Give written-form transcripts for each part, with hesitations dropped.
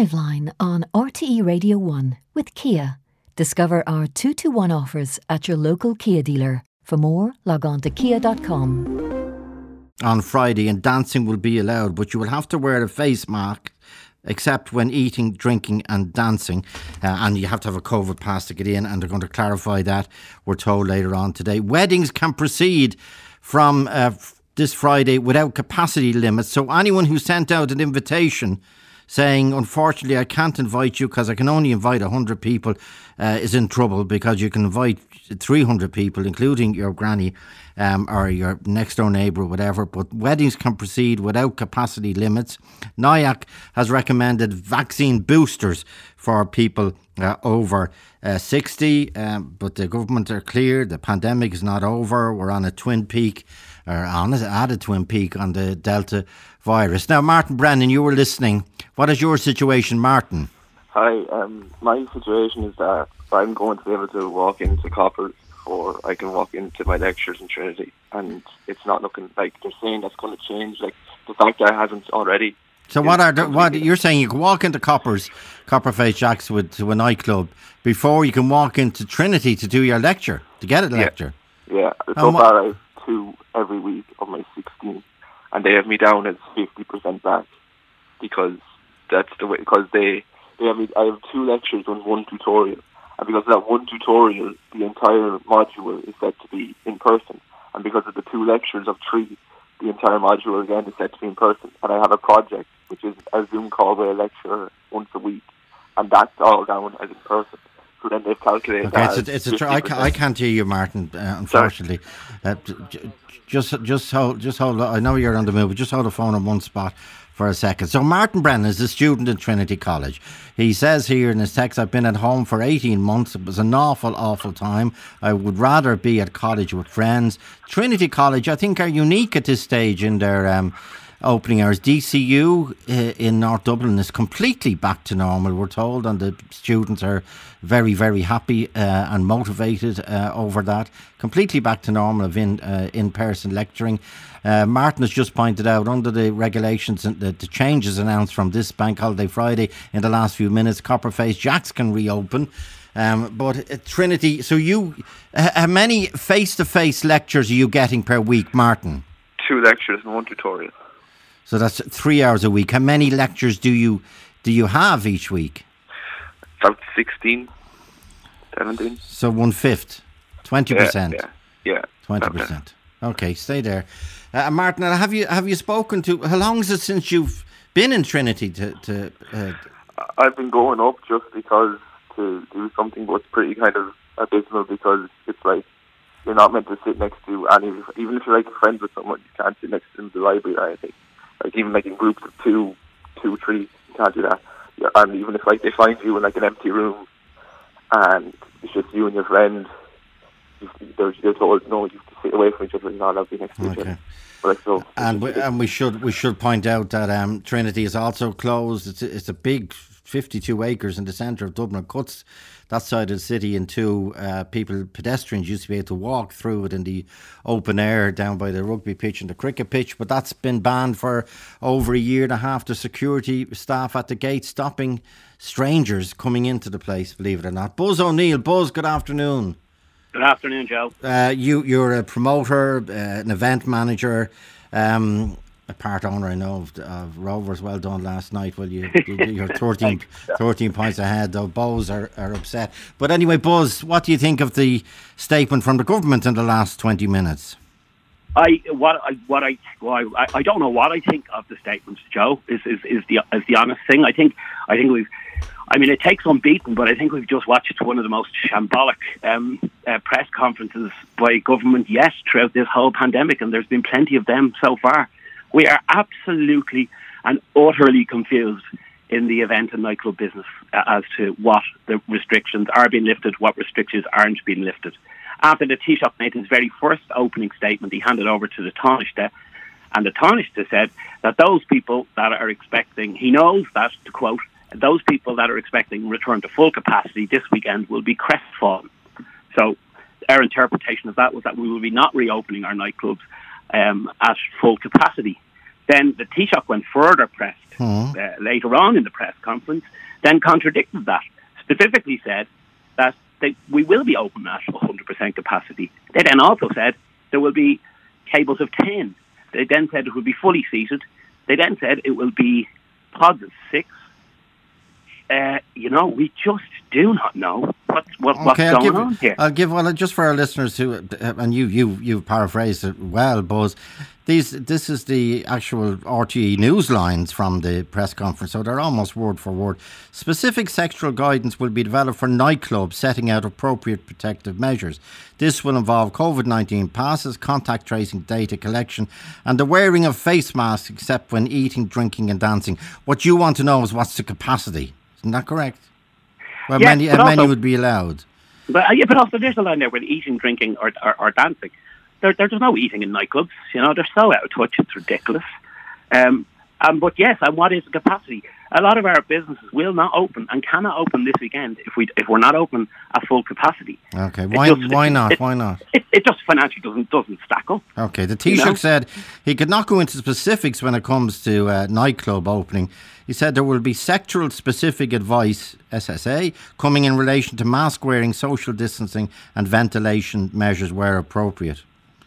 Driveline on RTE Radio 1 with Kia. Discover our 2-to-1 offers at your local Kia dealer. For more, log on to kia.com. On Friday, and dancing will be allowed, but you will have to wear a face mask except when eating, drinking and dancing, and you have to have a COVID pass to get in, and they're going to clarify that, we're told, later on today. Weddings can proceed from this Friday without capacity limits, so anyone who sent out an invitation saying, unfortunately, I can't invite you because I can only invite 100 people, is in trouble, because you can invite 300 people, including your granny or your next door neighbour or whatever, but weddings can proceed without capacity limits. NIAC has recommended vaccine boosters for people over 60, but the government are clear, the pandemic is not over. We're on a twin peak, or at a twin peak on the Delta virus. Now, Martin Brennan, you were listening. What is your situation, Martin? Hi, my situation is that I'm going to be able to walk into Coppers, or I can walk into my lectures in Trinity, and it's not looking like they're saying that's going to change. Like, the fact that it hasn't already. So what you're saying, you can walk into Copperface Jacks to a nightclub before you can walk into Trinity to do your lecture, to get a lecture? Yeah, so far I have 2 every week of my 16, and they have me down as 50% back, because that's the way, because they have me, I have 2 lectures and 1 tutorial, and because of that 1 tutorial, the entire module is set to be in person, and because of the 2 lectures of 3, the entire module again is set to be in person, and I have a project which is a Zoom call with a lecturer once a week, and that's all down as in person. So then they've calculated that. I can't hear you, Martin. Unfortunately, just hold. I know you're on the move, but just hold the phone on one spot for a second. So Martin Brennan is a student at Trinity College. He says here in his text, I've been at home for 18 months. It was an awful time. I would rather be at college with friends. Trinity College, I think, are unique at this stage in their opening hours. DCU in North Dublin is completely back to normal, we're told, and the students are very, very happy and motivated over that. Completely back to normal of in-person lecturing. Martin has just pointed out, under the regulations and the changes announced from this Bank Holiday Friday in the last few minutes, Copperface Jacks can reopen. But at Trinity, so how many face-to-face lectures are you getting per week, Martin? 2 lectures and 1 tutorial. So that's 3 hours a week. How many lectures do you have each week? About 16, 17. So 1/5, 20%. Yeah. 20%. Okay, stay there. Martin, have you spoken to? How long is it since you've been in Trinity? I've been going up just because to do something, but it's pretty kind of abysmal, because it's like you're not meant to sit next to any. Even if you're like friends with someone, you can't sit next to them in the library or anything. Like, even like in groups of 2, 3, you can't do that. Yeah, and even if like they find you in like an empty room and it's just you and your friend, they're told no, you have to sit away from each other and not allowed to be next to each other. And we should point out that Trinity is also closed. It's a big 52 acres in the centre of Dublin. It cuts that side of the city into pedestrians used to be able to walk through it in the open air down by the rugby pitch and the cricket pitch, but that's been banned for over a year and a half. The security staff at the gate stopping strangers coming into the place, believe it or not. Buzz O'Neill. Buzz, good afternoon. Good afternoon, Joe. You're a promoter, an event manager, a part owner, I know, of Rovers. Well done last night. Well, you're 13 points ahead, though. Bows are upset. But anyway, Buzz, what do you think of the statement from the government in the last 20 minutes? I don't know what I think of the statement, Joe. Is the honest thing. I think we've. I mean, it takes some beating, but I think we've just watched one of the most shambolic press conferences by government yet throughout this whole pandemic, and there's been plenty of them so far. We are absolutely and utterly confused in the event and nightclub business as to what the restrictions are being lifted, what restrictions aren't being lifted. After the Taoiseach made his very first opening statement, he handed over to the Taoiseach, and the Taoiseach said that those people that are expecting, he knows that, to quote, those people that are expecting return to full capacity this weekend will be crestfallen. So our interpretation of that was that we will be not reopening our nightclubs at full capacity. Then the Taoiseach went further pressed later on in the press conference, then contradicted that, specifically said that we will be open at 100% capacity. They then also said there will be tables of 10. They then said it will be fully seated. They then said it will be pods of 6. We just do not know what's going on here. I'll give just for our listeners who, and you've paraphrased it well, Buzz. This is the actual RTE news lines from the press conference, so they're almost word for word. Specific sectoral guidance will be developed for nightclubs, setting out appropriate protective measures. This will involve COVID-19 passes, contact tracing, data collection, and the wearing of face masks, except when eating, drinking, and dancing. What you want to know is what's the capacity. Isn't that correct? Well, yes, many would be allowed. But also there's a line there where eating, drinking, or dancing. There's no eating in nightclubs. They're so out of touch. It's ridiculous. But yes, and what is the capacity? A lot of our businesses will not open and cannot open this weekend if we're not open at full capacity. Okay, why not? Why not? It just financially doesn't stack up. Okay, the Taoiseach said he could not go into specifics when it comes to nightclub opening. He said there will be sectoral specific advice, SSA, coming in relation to mask wearing, social distancing and ventilation measures where appropriate.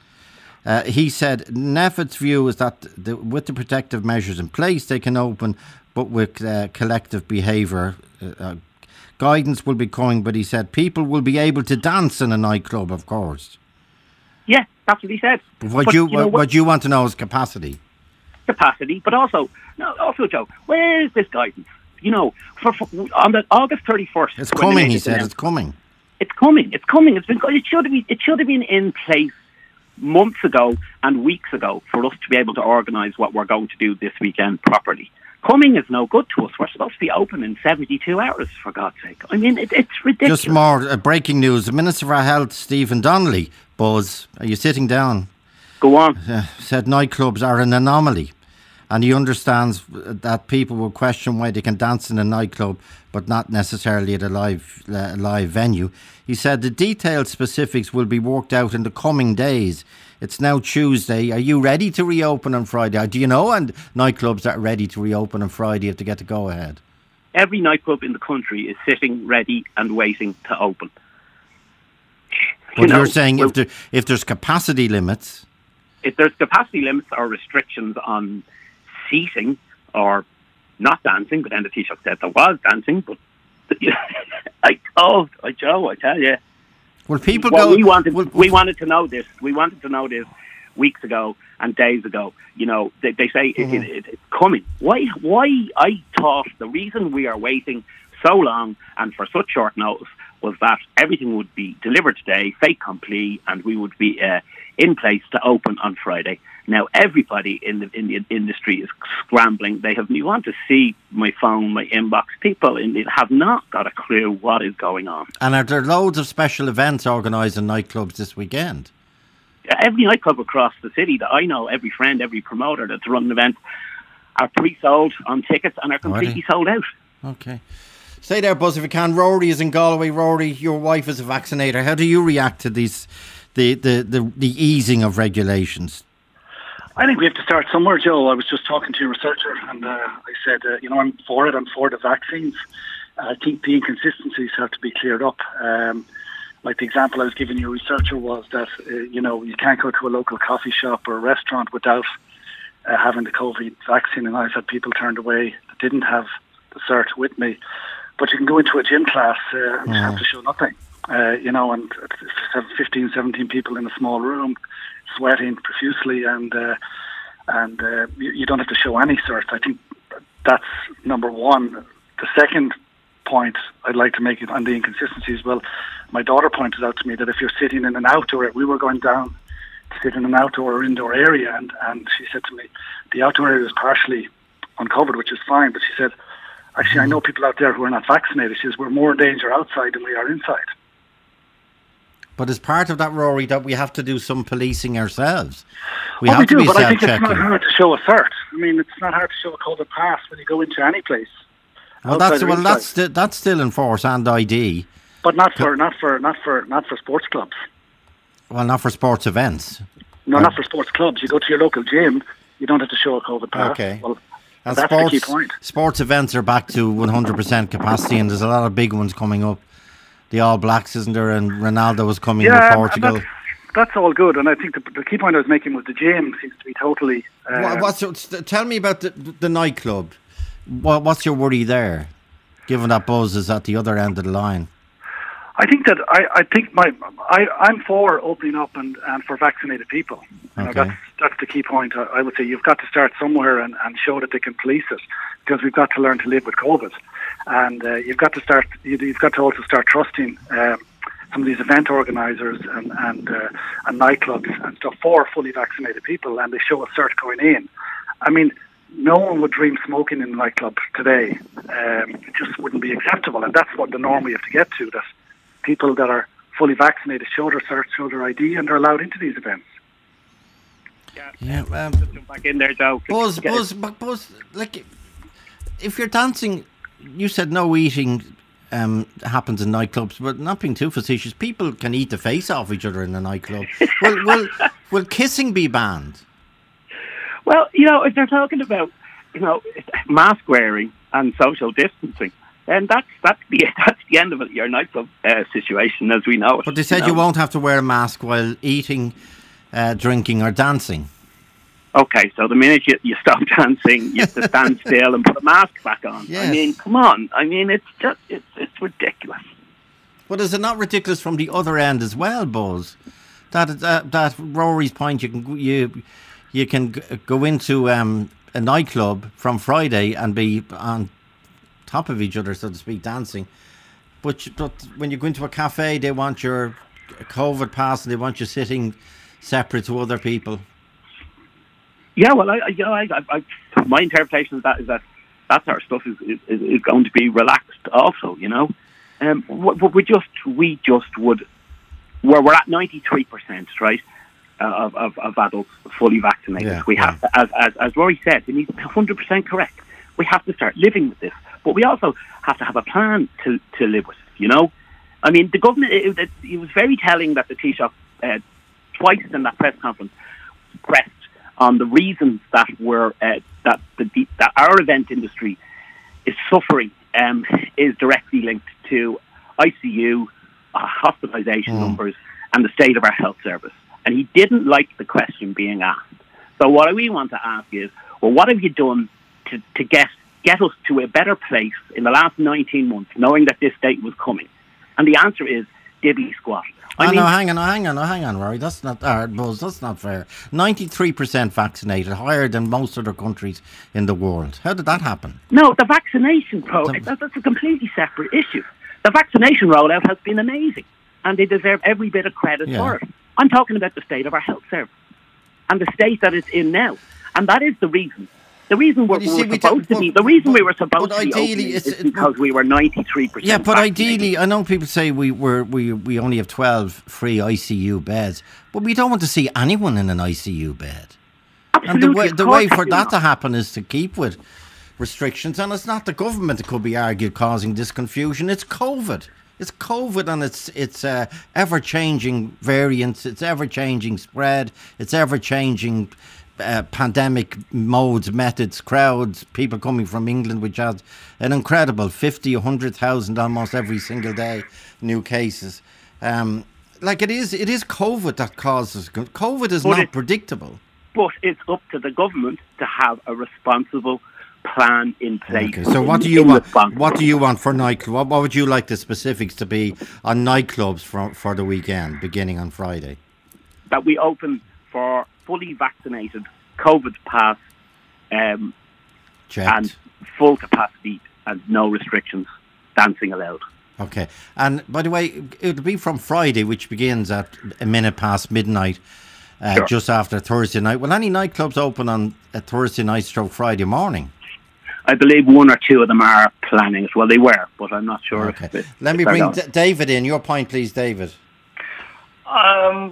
He said NPHET's view is that with the protective measures in place, they can open, but with collective behaviour. Guidance will be coming, but he said people will be able to dance in a nightclub, of course. Yeah, that's what he said. But what you want to know is capacity. Capacity, but also, Joe, where is this guidance? On the August 31st. It's coming, he said. It's coming. It's coming. It should have been in place months ago and weeks ago for us to be able to organise what we're going to do this weekend properly. Coming is no good to us. We're supposed to be open in 72 hours, for God's sake. I mean, it's ridiculous. Just more breaking news. The Minister for Health, Stephen Donnelly, Buzz, are you sitting down? Go on. Said nightclubs are an anomaly. And he understands that people will question why they can dance in a nightclub, but not necessarily at a live venue. He said the detailed specifics will be worked out in the coming days. It's now Tuesday. Are you ready to reopen on Friday? Do you know and nightclubs that are ready to reopen on Friday if they get to go ahead? Every nightclub in the country is sitting ready and waiting to open. But you're saying if there's capacity limits... If there's capacity limits or restrictions on seating or not dancing, but then the Taoiseach said there was dancing, but Joe, I tell you. Well, people we wanted to know this. We wanted to know this weeks ago and days ago. They say it's coming. Why? I thought the reason we are waiting so long and for such short notice was that everything would be delivered today, fait accompli, and we would be in place to open on Friday. Now, everybody in the industry is scrambling. You want to see my phone, my inbox. People have not got a clue what is going on. And are there loads of special events organised in nightclubs this weekend? Every nightclub across the city that I know, every friend, every promoter that's run an event, are pre-sold on tickets and are completely sold out. Okay. Stay there, Buzz, if you can. Rory is in Galway. Rory, your wife is a vaccinator. How do you react to these the easing of regulations? I think we have to start somewhere, Joe. I was just talking to a researcher and I said, I'm for it. I'm for the vaccines. I think the inconsistencies have to be cleared up. Like the example I was giving your researcher was that, you can't go to a local coffee shop or a restaurant without having the COVID vaccine. And I've had people turned away that didn't have the cert with me. But you can go into a gym class and just have to show nothing. And 15, 17 people in a small room, sweating profusely, and you don't have to show any cert. I think that's number one. The second point I'd like to make on the inconsistencies, well, my daughter pointed out to me that if you're sitting in an outdoor, we were going down to sit in an outdoor or indoor area, and she said to me, the outdoor area is partially uncovered, which is fine, but she said, actually, I know people out there who are not vaccinated. She says, we're more in danger outside than we are inside. But as part of that, Rory, that we have to do some policing ourselves. We do, be but I think it's not hard to show a cert. I mean, it's not hard to show a COVID pass when you go into any place. That's still in force and ID. But not for sports clubs. Well, not for sports events. No, not for sports clubs. You go to your local gym, You don't have to show a COVID pass. Okay. Well, And that's the key point. sports events are back to 100% capacity, and there's a lot of big ones coming up. The All Blacks, isn't there? And Ronaldo was coming to Portugal. And that's all good. And I think the key point I was making was the gym seems to be totally... Tell me about the nightclub. What's your worry there, given that Buzz is at the other end of the line? I think that I'm for opening up and for vaccinated people. You know, that's the key point. I would say you've got to start somewhere and show that they can police it, because we've got to learn to live with COVID, and you've got to also start trusting some of these event organisers and nightclubs and stuff for fully vaccinated people, and they show a cert going in. I mean, no one would dream smoking in a nightclub today. It just wouldn't be acceptable, and that's what the norm we have to get to. That people that are fully vaccinated show their cert, show their ID, and they're allowed into these events. Yeah, just jump back in there, Joe. Buzz, like, if you're dancing, you said no eating happens in nightclubs, but not being too facetious, people can eat the face off each other in a nightclub. Will kissing be banned? Well, if they're talking about, mask wearing and social distancing, then that's the end of it, your nightclub situation as we know it. But they said you won't have to wear a mask while eating, drinking or dancing. Okay, so the minute you stop dancing, you have to stand still and put a mask back on. Yes. I mean, come on. I mean, it's ridiculous. But is it not ridiculous from the other end as well, Buzz? That Rory's point, you can go into a nightclub from Friday and be on top of each other, so to speak, dancing. But when you go into a cafe, they want your COVID pass and they want you sitting separate to other people. Yeah, well, my interpretation of that is that sort of stuff is going to be relaxed also, we just would, where we're at 93%, right, of adults fully vaccinated. Yeah, we have to, as Rory said, and he's 100% correct, we have to start living with this. But we also have to have a plan to live with it, I mean, the government, it was very telling that the Taoiseach twice in that press conference pressed on the reasons that that our event industry is suffering is directly linked to ICU, hospitalisation numbers and the state of our health service. And he didn't like the question being asked. So what we want to ask is, well, what have you done to get us to a better place in the last 19 months, knowing that this date was coming? And the answer is diddly squat. No, hang on, Rory. That's not Buzz. That's not fair. 93% vaccinated, higher than most other countries in the world. How did that happen? No, the vaccination that's a completely separate issue. The vaccination rollout has been amazing, and they deserve every bit of credit for it. I'm talking about the state of our health service and the state that it's in now, and that is the reason. The reason we were supposed to be opening is because we were 93%. Yeah, but ideally, I know people say we only have 12 free ICU beds, but we don't want to see anyone in an ICU bed. Absolutely, and the way for that to happen is to keep with restrictions, and it's not the government that could be argued causing this confusion. It's COVID. It's COVID and its ever-changing variants, its ever-changing spread, its ever-changing pandemic modes, methods, crowds, people coming from England, which has an incredible 50, 100,000 almost every single day, new cases. It is COVID that causes... COVID is not predictable. But it's up to the government to have a responsible plan in place. Okay, so what do you want? What do you want for nightclubs? What would you like the specifics to be on nightclubs for the weekend, beginning on Friday? That we open for fully vaccinated, COVID pass, and full capacity and no restrictions, dancing allowed. Okay, and by the way, it'll be from Friday, which begins at a minute past midnight, just after Thursday night. Will any nightclubs open on a Thursday night stroke Friday morning? I believe one or two of them are planning it. Well, they were, but I'm not sure. Okay. Let me bring David in. Your point, please, David. I'm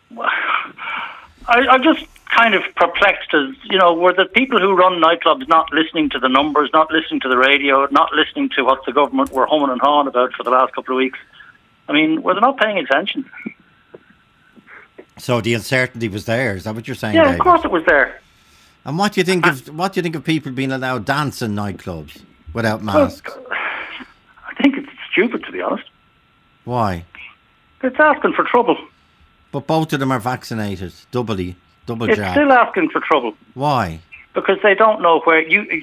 just kind of perplexed as, were the people who run nightclubs not listening to the numbers, not listening to the radio, not listening to what the government were humming and hawing about for the last couple of weeks? I mean, were they not paying attention? So the uncertainty was there, is that what you're saying, Yeah, David? of course it was there. And what do you think of people being allowed dance in nightclubs without masks? Well, I think it's stupid, to be honest. Why? It's asking for trouble. But both of them are vaccinated, double It's jab. still asking for trouble. Why? Because they don't know where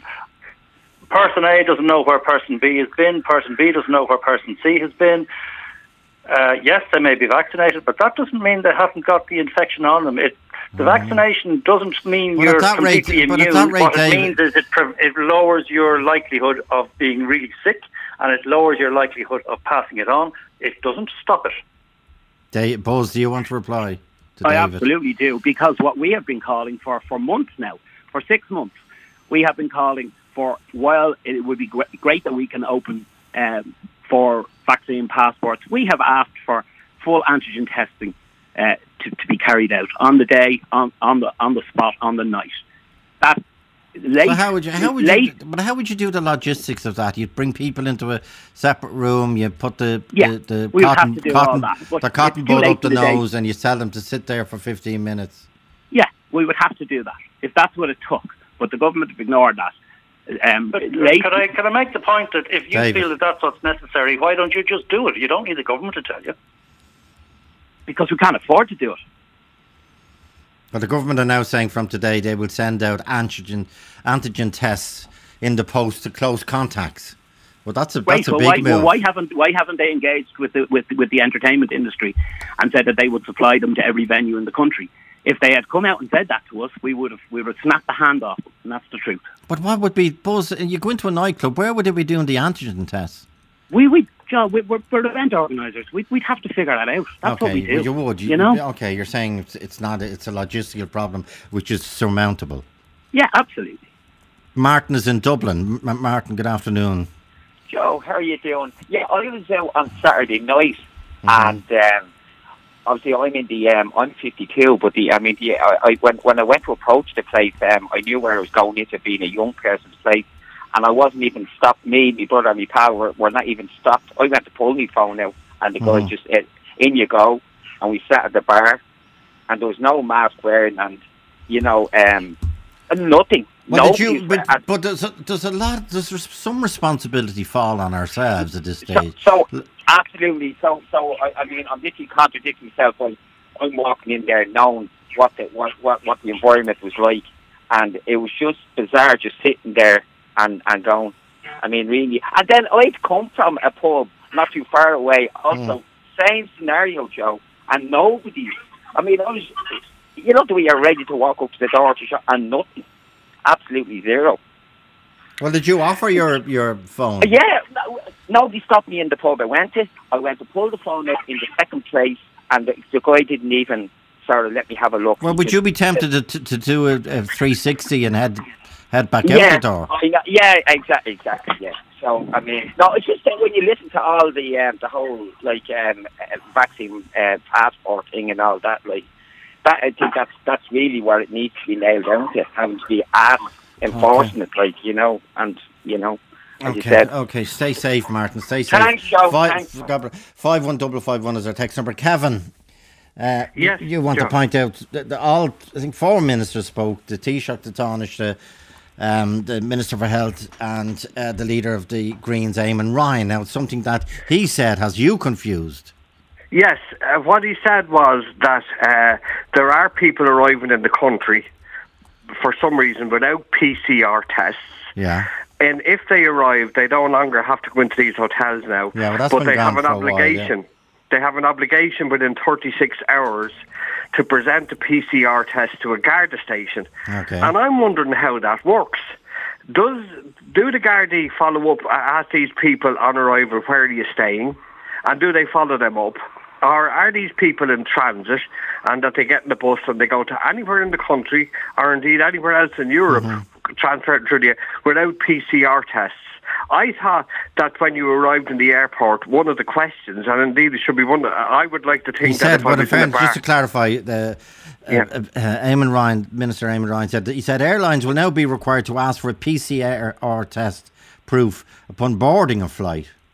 person A doesn't know where person B has been, person B doesn't know where person C has been. Yes, they may be vaccinated, but that doesn't mean they haven't got the infection on them. The vaccination doesn't mean Well, you're at that rate- completely but at immune. that rate, What it David- means is it lowers your likelihood of being really sick, and it lowers your likelihood of passing it on. It doesn't stop it. Buzz, do you want to reply to I David? absolutely do, because what we have been calling for months now, for 6 months, we have been calling for, while it would be great that we can open for vaccine passports, we have asked for full antigen testing to be carried out on the day, on the spot, on the night. That late. So how would you do the logistics of that? You'd bring people into a separate room. You put the we would have to do all that, but the cotton it's too bud late up the in the day. nose, and you tell them to sit there for 15 minutes. Yeah, we would have to do that if that's what it took. But the government have ignored that. But can I make the point that if you David. feel that that's what's necessary, why don't you just do it? You don't need the government to tell you. Because we can't afford to do it. But the government are now saying from today they will send out antigen tests in the post to close contacts. Well, that's a big move. Why haven't they engaged with the entertainment industry and said that they would supply them to every venue in the country? If they had come out and said that to us, we would have snapped the hand off them, and that's the truth. But what would be, Buzz, you go into a nightclub, where would they be doing the antigen tests? John, we're event organisers. We'd have to figure that out. That's what we do. Well, you would. You know? Okay, you're saying it's a logistical problem which is surmountable. Yeah, absolutely. Martin is in Dublin. Martin, good afternoon. Joe, how are you doing? Yeah, I was out on Saturday night, and obviously I'm 52, but when I went to approach the place, I knew where I was going into, being a young person's place, and I wasn't even stopped. Me, my brother and my pal were not even stopped. I went to pull my phone out, and the guy just, in you go, and we sat at the bar, and there was no mask wearing, and, nothing. Well, does some responsibility fall on ourselves at this stage? So absolutely. So I'm literally contradicting myself. I'm walking in there knowing what the environment was like, and it was just bizarre just sitting there and going. I mean, really. And then I'd come from a pub not too far away. Also, same scenario, Joe, and nobody. I mean, I was, the way you're ready to walk up to the door to shop, and nothing. Absolutely zero. Well, did you offer your phone? Yeah, nobody stopped me in the pub I went to pull the phone out in the second place, and the guy didn't even sort of let me have a look. Well, would you be tempted to do a 360 and head back out the door? Yeah, exactly, yeah. So, I mean, no, it's just that when you listen to all the whole, vaccine passport thing and all that, that, I think that's really where it needs to be nailed down to, having to be asked enforcement, as you said. Okay, stay safe, Martin. Stay safe. Thanks, Joe. 51555 is our text number. Kevin, yes, you want to point out that I think 4 ministers spoke: the Taoiseach, the Taoiseach, the Minister for Health, and the leader of the Greens, Eamon Ryan. Now, it's something that he said has you confused. Yes, what he said was that there are people arriving in the country for some reason without PCR tests. Yeah. And if they arrive, they no longer have to go into these hotels now. Yeah, well, that's but been they gone have an for a while, obligation. yeah. They have an obligation within 36 hours to present a PCR test to a Garda station. Okay. And I'm wondering how that works. Do the Gardaí follow up, ask these people on arrival, where are you staying? And do they follow them up? Or are these people in transit and that they get in the bus and they go to anywhere in the country or indeed anywhere else in Europe, transferred through without PCR tests? I thought that when you arrived in the airport, one of the questions, and indeed it should be one, I would like to think he said, that if I was in the bar, just to clarify, Eamon Ryan, Minister Eamon Ryan said airlines will now be required to ask for a PCR test proof upon boarding a flight.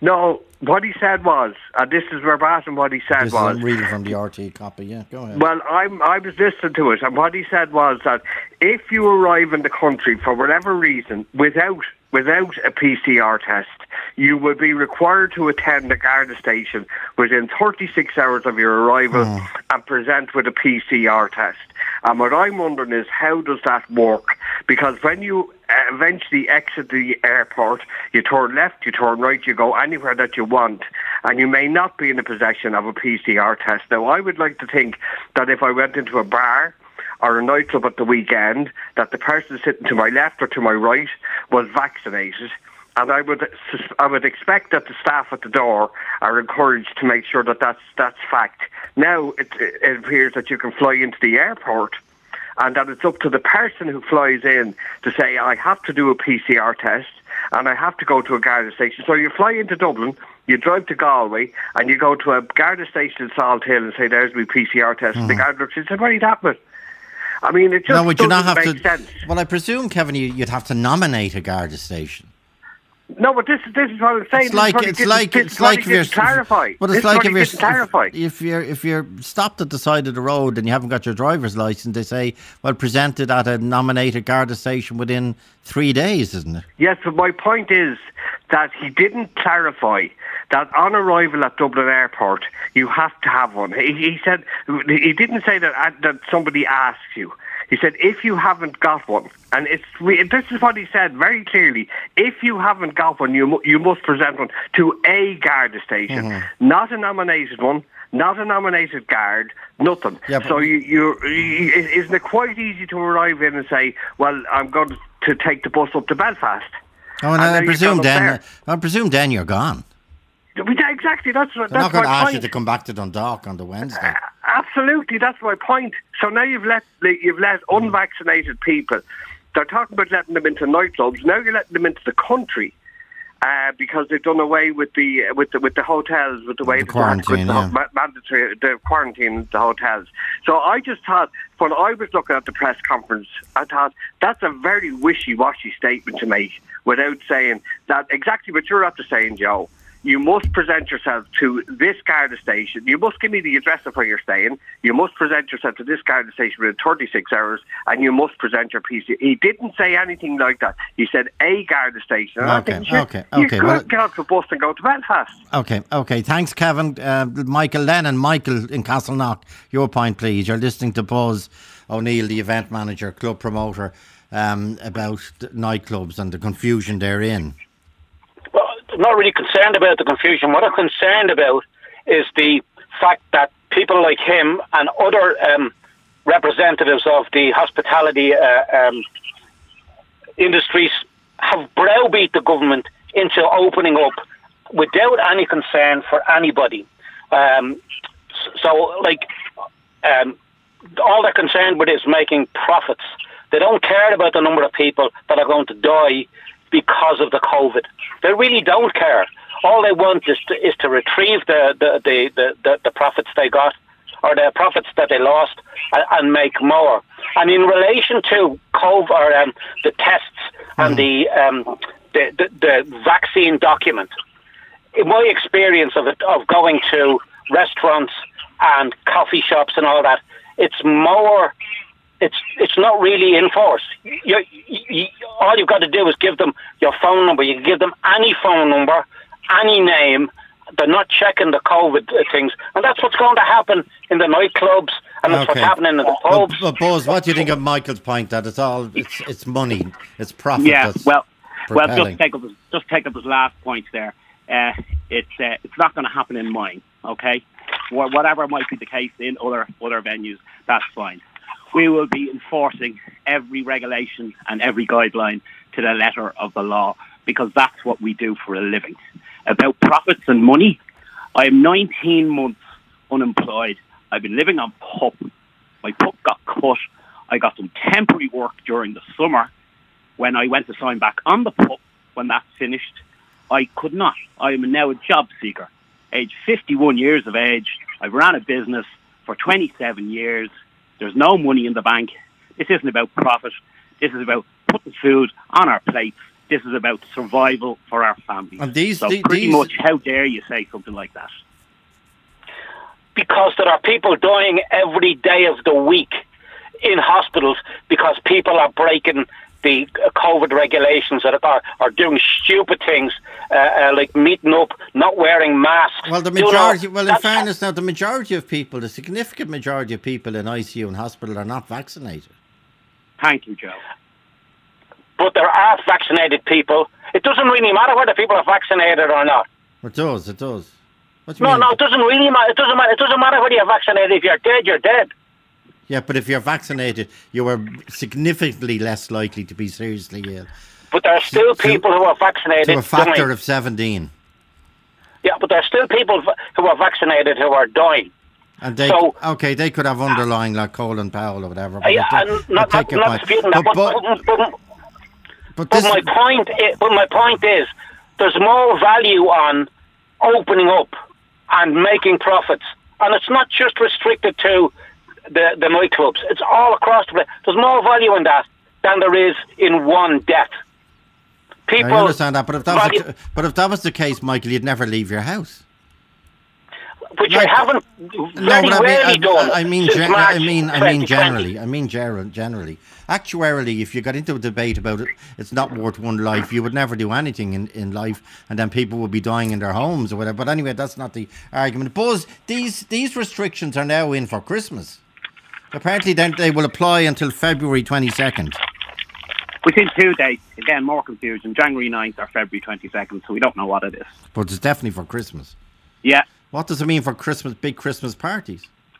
No, what he said was, and this is verbatim what he said was... I'm reading from the RT copy, yeah, go ahead. Well, I was listening to it, and what he said was that if you arrive in the country for whatever reason without a PCR test, you would be required to attend the Garda station within 36 hours of your arrival and present with a PCR test. And what I'm wondering is, how does that work? Because when you eventually exit the airport, you turn left, you turn right, you go anywhere that you want, and you may not be in the possession of a PCR test. Now, I would like to think that if I went into a bar or a nightclub at the weekend, that the person sitting to my left or to my right was vaccinated. And I would expect that the staff at the door are encouraged to make sure that that's fact. Now it appears that you can fly into the airport, and that it's up to the person who flies in to say, I have to do a PCR test and I have to go to a Garda station. So you fly into Dublin, you drive to Galway, and you go to a Garda station in Salt Hill and say, there's my PCR test. And the Garda looks and says, what are you happening? I mean, it just doesn't make sense. Well, I presume, Kevin, you'd have to nominate a Garda station. No, but this is what I'm saying. It's like if you're stopped at the side of the road and you haven't got your driver's license, they say, well, present it at a nominated Garda station within 3 days, isn't it? Yes, but my point is that he didn't clarify that on arrival at Dublin Airport you have to have one. He said, he didn't say that somebody asks you. He said, if you haven't got one, and this is what he said very clearly, if you haven't got one, you must present one to a Garda station, not a nominated one, not a nominated guard, nothing. Yeah, so isn't it quite easy to arrive in and say, well, I'm going to take the bus up to Belfast? Oh, and I presume then you're gone. Exactly, that's my point. They're not going to ask you to come back to Dundalk on the Wednesday. Absolutely, that's my point. So now you've let unvaccinated people. They're talking about letting them into nightclubs. Now you're letting them into the country because they've done away with the hotels, with the way the quarantine, mandatory the quarantine at the hotels. So I just thought, when I was looking at the press conference, I thought that's a very wishy-washy statement to make without saying that exactly what you're after saying, Joe. You must present yourself to this Garda station. You must give me the address of where you're staying. You must present yourself to this Garda station within 36 hours, and you must present your PC. He didn't say anything like that. He said a Garda station. And you could get off the bus and go to Belfast. Okay. Thanks, Kevin. Michael in Castleknock, your point, please. You're listening to Buzz O'Neill, the event manager, club promoter, about nightclubs and the confusion therein. I'm not really concerned about the confusion. What I'm concerned about is the fact that people like him and other representatives of the hospitality industries have browbeat the government into opening up without any concern for anybody. All they're concerned with is making profits. They don't care about the number of people that are going to die because of the COVID. They really don't care. All they want is to retrieve the profits they got, or the profits that they lost, and make more. And in relation to COVID, or the tests and the vaccine document, in my experience of going to restaurants and coffee shops and all that, it's more. It's not really enforced. All you've got to do is give them your phone number. You can give them any phone number, any name. They're not checking the COVID things. And that's what's going to happen in the nightclubs, and that's what's happening in the pubs. But Buzz, what do you think of Michael's point that it's money, it's profit? Yeah, just take up his last point there. It's not going to happen in mine, okay? Whatever might be the case in other venues, that's fine. We will be enforcing every regulation and every guideline to the letter of the law, because that's what we do for a living. About profits and money, I am 19 months unemployed. I've been living on PUP. My PUP got cut. I got some temporary work during the summer. When I went to sign back on the PUP, when that finished, I could not. I am now a job seeker, age 51 years of age. I've ran a business for 27 years. There's no money in the bank. This isn't about profit. This is about putting food on our plates This is about survival for our families. And pretty much, how dare you say something like that? Because there are people dying every day of the week in hospitals because people are breaking the COVID regulations that are doing stupid things like meeting up, not wearing masks. Well, the majority. In fairness, now the majority of people, the significant majority of people in ICU and hospital are not vaccinated. Thank you, Joe. But there are vaccinated people. It doesn't really matter whether people are vaccinated or not. It does. What do you mean? No, it doesn't really matter. It doesn't matter whether you're vaccinated. If you're dead, you're dead. Yeah, but if you're vaccinated, you are significantly less likely to be seriously ill. But there are still people who are vaccinated. To a factor of 17. Yeah, but there are still people who are vaccinated who are dying. And they could have underlying like Colin Powell or whatever. But not disputing that. But my point is, there's more value on opening up and making profits, and it's not just restricted to the nightclubs. It's all across the place. There's more value in that than there is in one death. People, I understand that, but if that was the case, Michael, you'd never leave your house. Which I haven't very rarely done. I mean generally. Actuarially, if you got into a debate about it, it's not worth one life. You would never do anything in life, and then people would be dying in their homes or whatever. But anyway, that's not the argument. Buzz, these restrictions are now in for Christmas. Apparently, then they will apply until February 22nd. Within 2 days, again, more confusion. January 9th or February 22nd, so we don't know what it is. But it's definitely for Christmas. Yeah. What does it mean for Christmas? Big Christmas parties?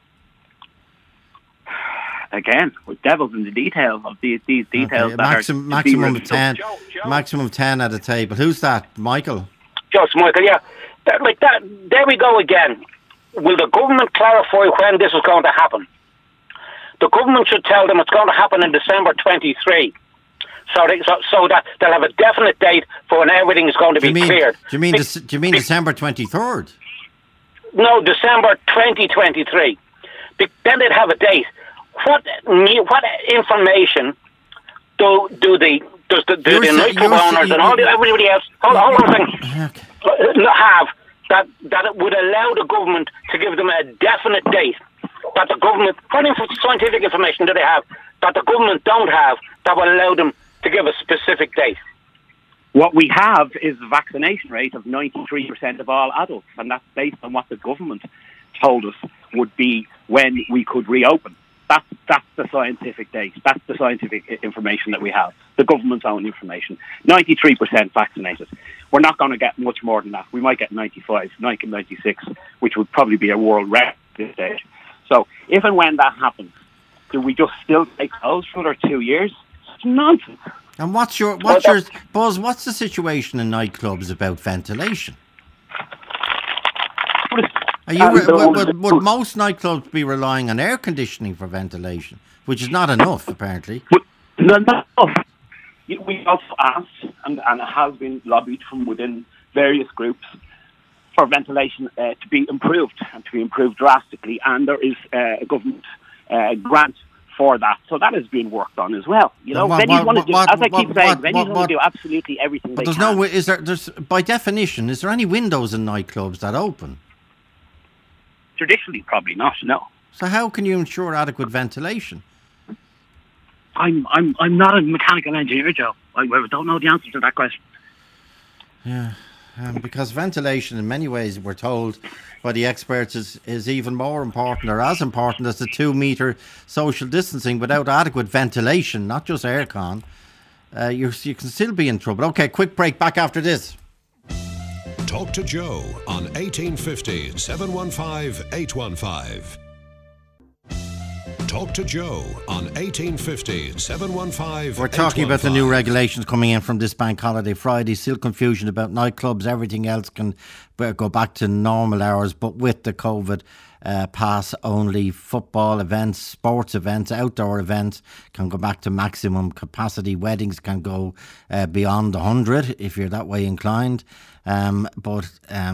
Again, with devils in the detail of these details. Okay. Maximum of 10. Joe. Maximum of 10 at a table. Who's that? Michael? Just Michael. Yeah, like that. There we go again. Will the government clarify when this is going to happen? The government should tell them it's going to happen in December 23. So that they'll have a definite date for when everything is going to be cleared. Do you mean December 23rd? No, December 2023. Then they'd have a date. What information does the nightclub owners and everybody else hold on a second, have that it would allow the government to give them a definite date? That the government, what scientific information do they have that the government don't have that will allow them to give a specific date? What we have is a vaccination rate of 93% of all adults, and that's based on what the government told us would be when we could reopen. That's the scientific date. That's the scientific information that we have. The government's own information. 93% vaccinated. We're not going to get much more than that. We might get 95, 96, which would probably be a world record at this stage. So if and when that happens, do we just still take those for another 2 years? It's nonsense. And what's the situation in nightclubs about ventilation? Would most nightclubs be relying on air conditioning for ventilation, which is not enough, apparently? Not enough. We also asked, and it has been lobbied from within various groups, for ventilation to be improved, and to be improved drastically. And there is a government grant for that. So that is being worked on as well. Venues want to do, as I keep saying, venues want to do absolutely everything they can. There's by definition, is there any windows in nightclubs that open? Traditionally, probably not, no. So how can you ensure adequate ventilation? I'm not a mechanical engineer, Joe. I don't know the answer to that question. Yeah, because ventilation in many ways, we're told by the experts, is even more important or as important as the 2 metre social distancing. Without adequate ventilation, not just aircon, you can still be in trouble. Okay, quick break, back after this. Talk to Joe on 1850 715 815. Talk to Joe on 1850 715 We're talking about the new regulations coming in from this bank holiday Friday. Still confusion about nightclubs. Everything else can go back to normal hours, but with the COVID pass only. Football events, sports events, outdoor events can go back to maximum capacity. Weddings can go beyond 100 if you're that way inclined. But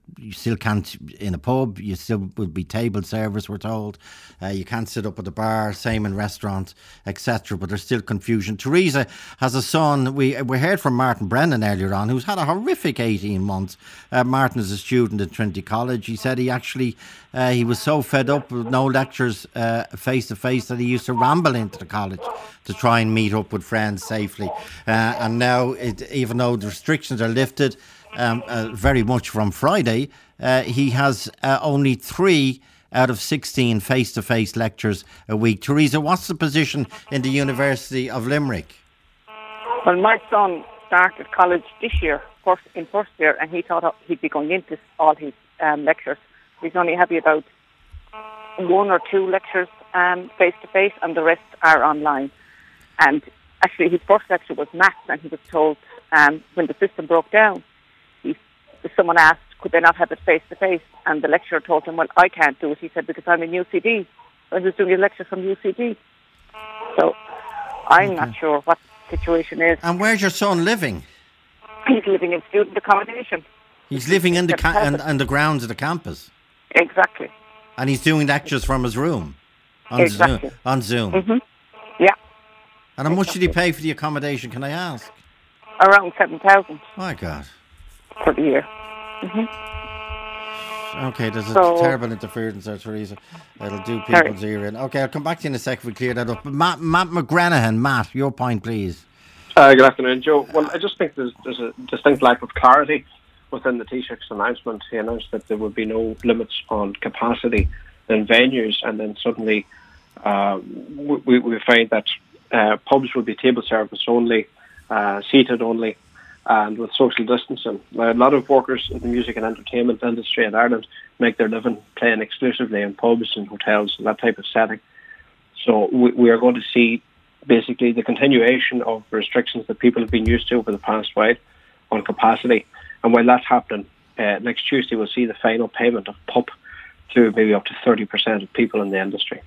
you still can't in a pub. You still will be table service, we're told. You can't sit up at the bar. Same in restaurants, etc. But there's still confusion. Teresa has a son. We heard from Martin Brennan earlier on, who's had a horrific 18 months. Martin is a student at Trinity College. He said he actually he was so fed up with no lectures face to face that he used to ramble into the college to try and meet up with friends safely. And now, even though the restrictions are lifted very much from Friday, he has only 3 out of 16 face-to-face lectures a week. Teresa, what's the position in the University of Limerick? Well, my son started college this year, in first year, and he thought he'd be going into all his lectures. He's only having about 1 or 2 lectures face-to-face, and the rest are online. And actually, his first lecture was maths, and he was told when the system broke down, someone asked, could they not have it face-to-face? And the lecturer told him, well, I can't do it. He said, because I'm in UCD. I was doing a lecture from UCD. So I'm not sure what the situation is. And where's your son living? He's living in student accommodation. He's living in the grounds of the campus? Exactly. And he's doing lectures from his room? On Zoom? Mm-hmm. Yeah. And how much did he pay for the accommodation, can I ask? Around 7,000. My God. For the year. Okay, there's a terrible interference there, Teresa. It'll do people's ear in. Okay, I'll come back to you in a sec if we clear that up. But Matt McGranahan, Matt, your point, please. Good afternoon, Joe. Well, I just think there's a distinct lack of clarity within the Taoiseach's announcement. He announced that there would be no limits on capacity in venues, and then suddenly we find that pubs will be table service only, seated only, and with social distancing. Now, a lot of workers in the music and entertainment industry in Ireland make their living playing exclusively in pubs and hotels and that type of setting. So we are going to see basically the continuation of restrictions that people have been used to over the past while on capacity. And while that's happening, next Tuesday we'll see the final payment of PUP to maybe up to 30% of people in the industry.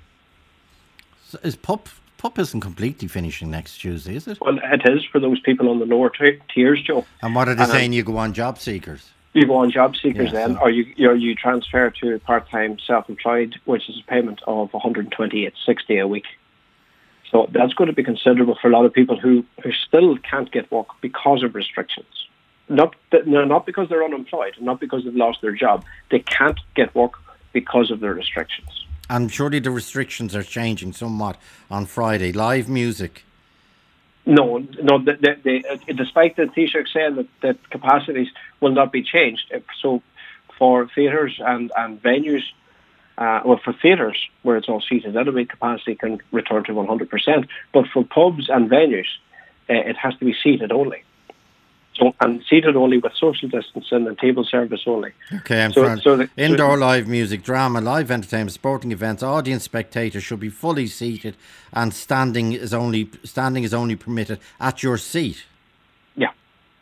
So is PUP isn't completely finishing next Tuesday, is it? Well, it is for those people on the lower tiers, Joe. And what are they saying? You go on job seekers? You go on job seekers or you transfer to part-time self-employed, which is a payment of $128.60 a week. So that's going to be considerable for a lot of people who still can't get work because of restrictions. Not because they're unemployed, not because they've lost their job. They can't get work because of the restrictions. And surely the restrictions are changing somewhat on Friday. Live music. No. Despite the Taoiseach saying that capacities will not be changed. So for theatres and venues, for theatres where it's all seated, anyway, capacity can return to 100%. But for pubs and venues, it has to be seated only. So, and seated only with social distancing and table service only. Okay, indoor live music, drama, live entertainment, sporting events, audience, spectators should be fully seated, and standing is only permitted at your seat. Yeah.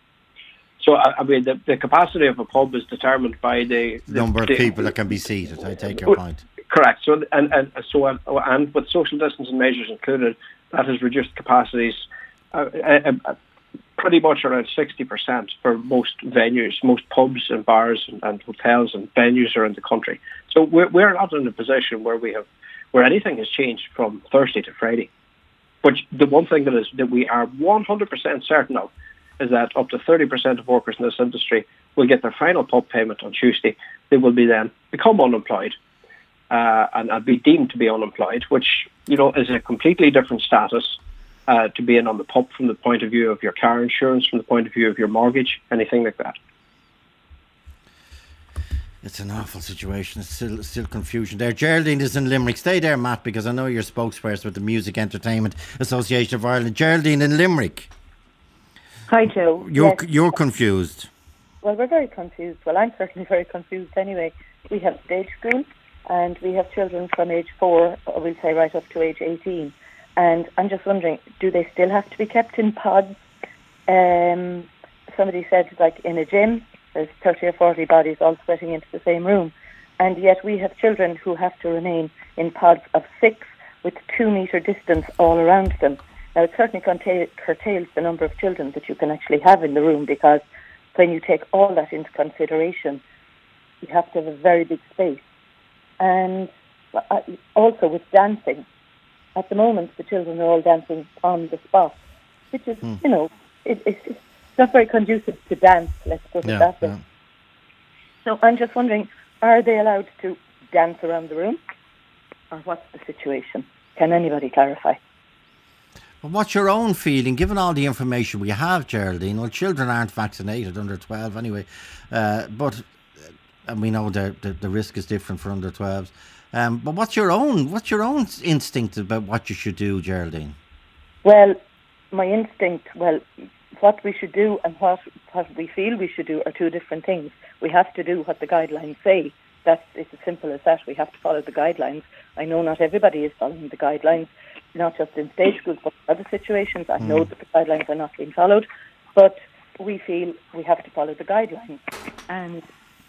So I mean, the capacity of a pub is determined by the number of people that can be seated. I take your point. Correct. So and with social distancing measures included, that has reduced capacities. Pretty much around 60% for most venues, most pubs and bars and hotels and venues around the country. So we're not in a position where anything has changed from Thursday to Friday. But the one thing that we are 100% certain of is that up to 30% of workers in this industry will get their final pub payment on Tuesday. They will be then become unemployed and be deemed to be unemployed, which is a completely different status. To be in on the pub from the point of view of your car insurance, from the point of view of your mortgage, anything like that. It's an awful situation. It's still confusion there. Geraldine is in Limerick. Stay there, Matt, because I know you're spokesperson with the Music Entertainment Association of Ireland. Geraldine in Limerick. Hi, Joe. You're confused. Well, we're very confused. Well, I'm certainly very confused anyway. We have stage school and we have children from age 4, or we'll say right up to age 18. And I'm just wondering, do they still have to be kept in pods? Somebody said, like in a gym, there's 30 or 40 bodies all sweating into the same room. And yet we have children who have to remain in pods of 6 with 2-metre distance all around them. Now, it certainly curtails the number of children that you can actually have in the room, because when you take all that into consideration, you have to have a very big space. And also with dancing, at the moment the children are all dancing on the spot, which is, it's not very conducive to dance, let's put it that way. So I'm just wondering, are they allowed to dance around the room? Or what's the situation? Can anybody clarify? Well, what's your own feeling, given all the information we have, Geraldine? Well, children aren't vaccinated under 12 anyway, but and we know the risk is different for under 12s. But what's your own instinct about what you should do, Geraldine? Well, my instinct, what we should do and what we feel we should do are two different things. We have to do what the guidelines say. It's as simple as that. We have to follow the guidelines. I know not everybody is following the guidelines, not just in stage schools, but in other situations. I know that the guidelines are not being followed, but we feel we have to follow the guidelines. And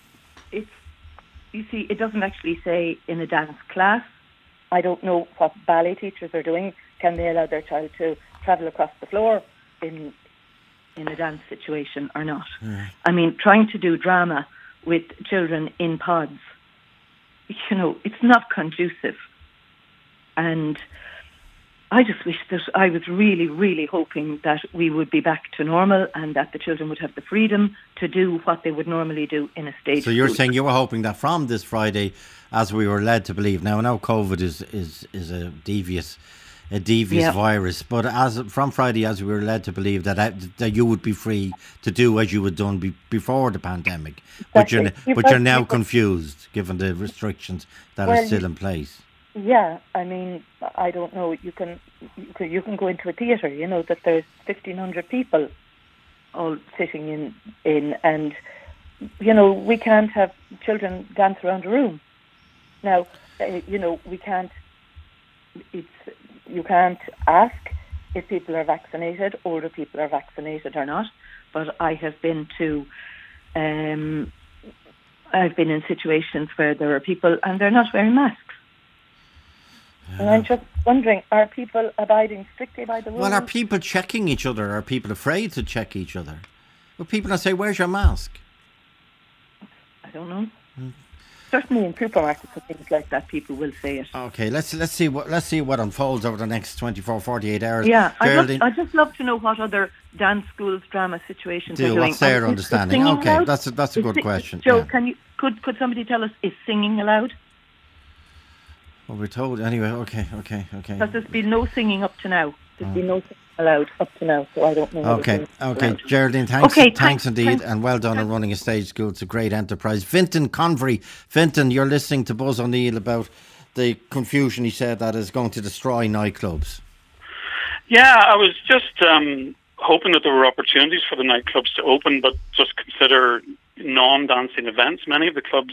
it doesn't actually say in a dance class. I don't know what ballet teachers are doing. Can they allow their child to travel across the floor in a dance situation or not? I mean, trying to do drama with children in pods, it's not conducive. And I just wish that I was really, really hoping that we would be back to normal and that the children would have the freedom to do what they would normally do in a stage. So you're saying you were hoping that from this Friday, as we were led to believe, now I know COVID is a devious virus, but from Friday, as we were led to believe that you would be free to do as you had done before the pandemic, but you're now confused given the restrictions that are still in place. Yeah, I mean, I don't know. You can go into a theatre, that there's 1,500 people all sitting in, and we can't have children dance around a room. Now, we can't. You can't ask if people are vaccinated, older people are vaccinated or not. But I have been I've been in situations where there are people and they're not wearing masks. And I'm just wondering, are people abiding strictly by the rules? Well, are people checking each other? Are people afraid to check each other? Will people not say, "Where's your mask"? I don't know. Certainly in supermarkets and things like that, people will say it. Okay, let's see what unfolds over the next 24, 48 hours. Yeah, I'd just love to know what other dance schools, drama situations are doing. What's their understanding? Okay, allowed? that's a good question. Joe, could somebody tell us, is singing allowed? Well, we're told anyway. Okay. Because there's been no singing up to now. There's been no singing allowed up to now, so I don't know. Okay, Geraldine, thanks indeed, and well done on running a stage school. It's a great enterprise. Fintan Convery, Fintan, you're listening to Buzz O'Neill about the confusion he said that is going to destroy nightclubs. Yeah, I was just hoping that there were opportunities for the nightclubs to open, but just consider non-dancing events. Many of the clubs,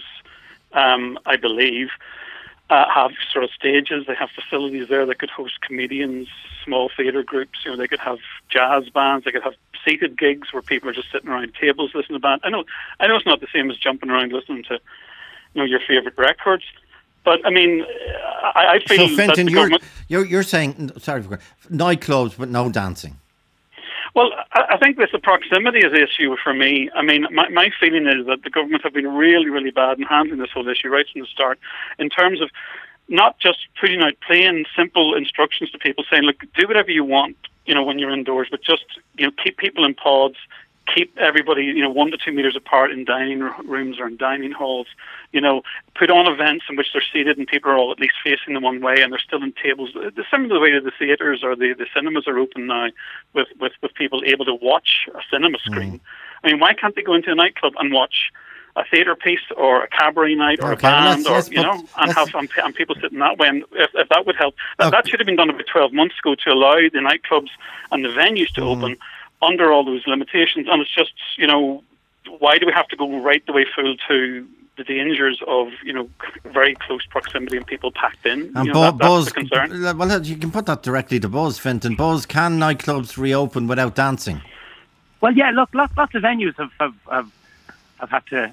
I believe, have sort of stages. They have facilities there that could host comedians, small theatre groups. They could have jazz bands. They could have seated gigs where people are just sitting around tables listening to bands. I know it's not the same as jumping around listening to your favourite records, but I mean, I feel. So, Fintan, you're saying, sorry for nightclubs, but no dancing. Well, I think the proximity is the issue for me. I mean, my feeling is that the government have been really, really bad in handling this whole issue right from the start, in terms of not just putting out plain, simple instructions to people saying, look, do whatever you want, when you're indoors, but just, keep people in pods, keep everybody, 1 to 2 meters apart in dining rooms or in dining halls, put on events in which they're seated and people are all at least facing them one way and they're still in tables. Similar to the way that the theatres or the cinemas are open now with people able to watch a cinema screen. I mean, why can't they go into a nightclub and watch a theatre piece or a cabaret night or a band and people sitting that way? And if that would help, that should have been done about 12 months ago to allow the nightclubs and the venues to open under all those limitations. And it's just, why do we have to go right the way through to the dangers of, very close proximity and people packed in? And that's the concern. Well, you can put that directly to Buzz, Fintan. Buzz, can nightclubs reopen without dancing? Well, yeah, look, lots of venues have had to,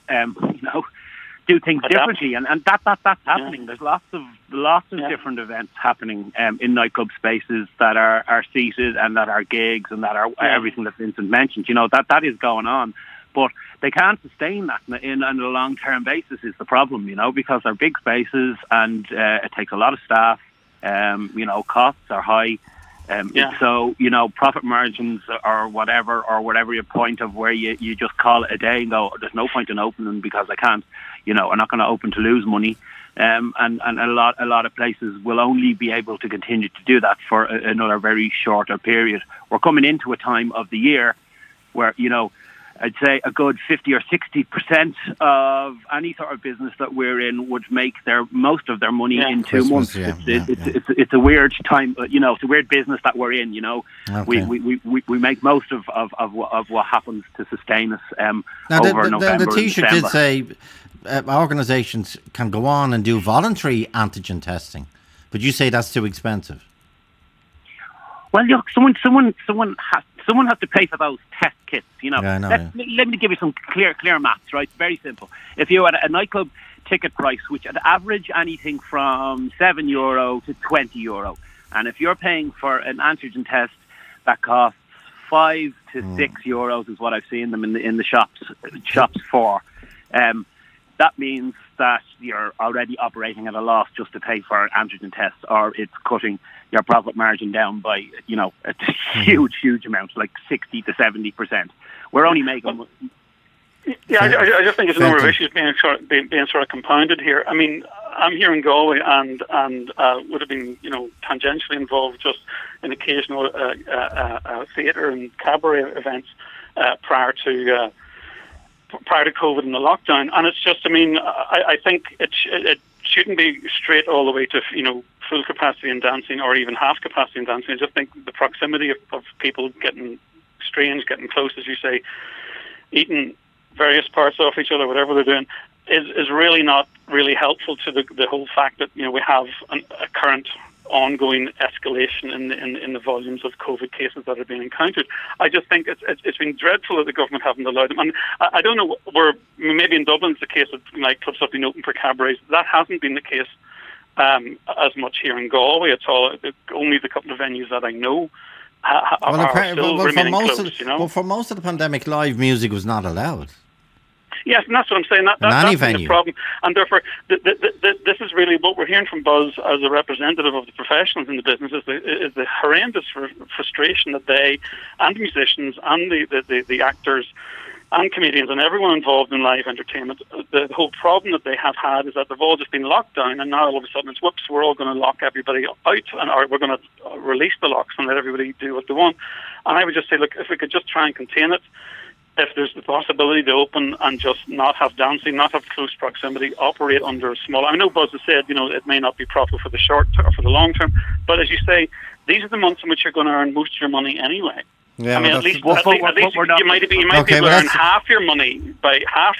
do things differently, and that's happening. There's lots of different events happening in nightclub spaces that are seated and that are gigs and that are everything that Vincent mentioned. That is going on. But they can't sustain that in a long-term basis is the problem, because they're big spaces and it takes a lot of staff. Costs are high. So, profit margins or whatever your point of where you just call it a day and go, there's no point in opening because I can't, I'm not going to open to lose money. And a lot of places will only be able to continue to do that for another very shorter period. We're coming into a time of the year where, I'd say a good 50 or 60% of any sort of business that we're in would make most of their money in 2 months. It's a weird time, it's a weird business that we're in. Okay. We make most of what happens to sustain us now, over November. The Taoiseach did say organisations can go on and do voluntary antigen testing, but you say that's too expensive. Well, look, someone has to pay for those test kits, Let me give you some clear maths, right? It's very simple. If you had a nightclub ticket price, which at average anything from €7 to €20, and if you're paying for an antigen test that costs €5 to €6 is what I've seen them in the shops for, that means that you're already operating at a loss just to pay for antigen tests, or it's cutting your profit margin down by, a huge amount, like 60 to 70%. We're only making... Yeah, I just think it's a number of issues being sort of compounded here. I mean, I'm here in Galway and would have been, tangentially involved just in occasional theatre and cabaret events prior to COVID and the lockdown, and it's just, I think it shouldn't be straight all the way to, full capacity in dancing or even half capacity in dancing. I just think the proximity of people getting strange, getting close, as you say, eating various parts off each other, whatever they're doing, is really not really helpful to the whole fact that, we have a current ongoing escalation in the volumes of COVID cases that are being encountered. I just think it's been dreadful that the government haven't allowed them. And I don't know, maybe in Dublin it's the case that nightclubs have been open for cabarets. That hasn't been the case as much here in Galway at all. Only the couple of venues that I know are still remaining closed. Well, for most of the pandemic, live music was not allowed. Yes, and that's what I'm saying. That's the problem. And therefore, this is really what we're hearing from Buzz as a representative of the professionals in the business is the horrendous frustration that they and the musicians and the actors and comedians and everyone involved in live entertainment, the whole problem that they have had is that they've all just been locked down, and now all of a sudden it's whoops, we're all going to lock everybody out, or we're going to release the locks and let everybody do what they want. And I would just say, look, if we could just try and contain it, if there's the possibility to open and just not have dancing, not have close proximity, operate under a small... I know Buzz has said, it may not be profitable for the short term or for the long term, but as you say, these are the months in which you're going to earn most of your money anyway. Yeah, at least you might be able to earn half your money by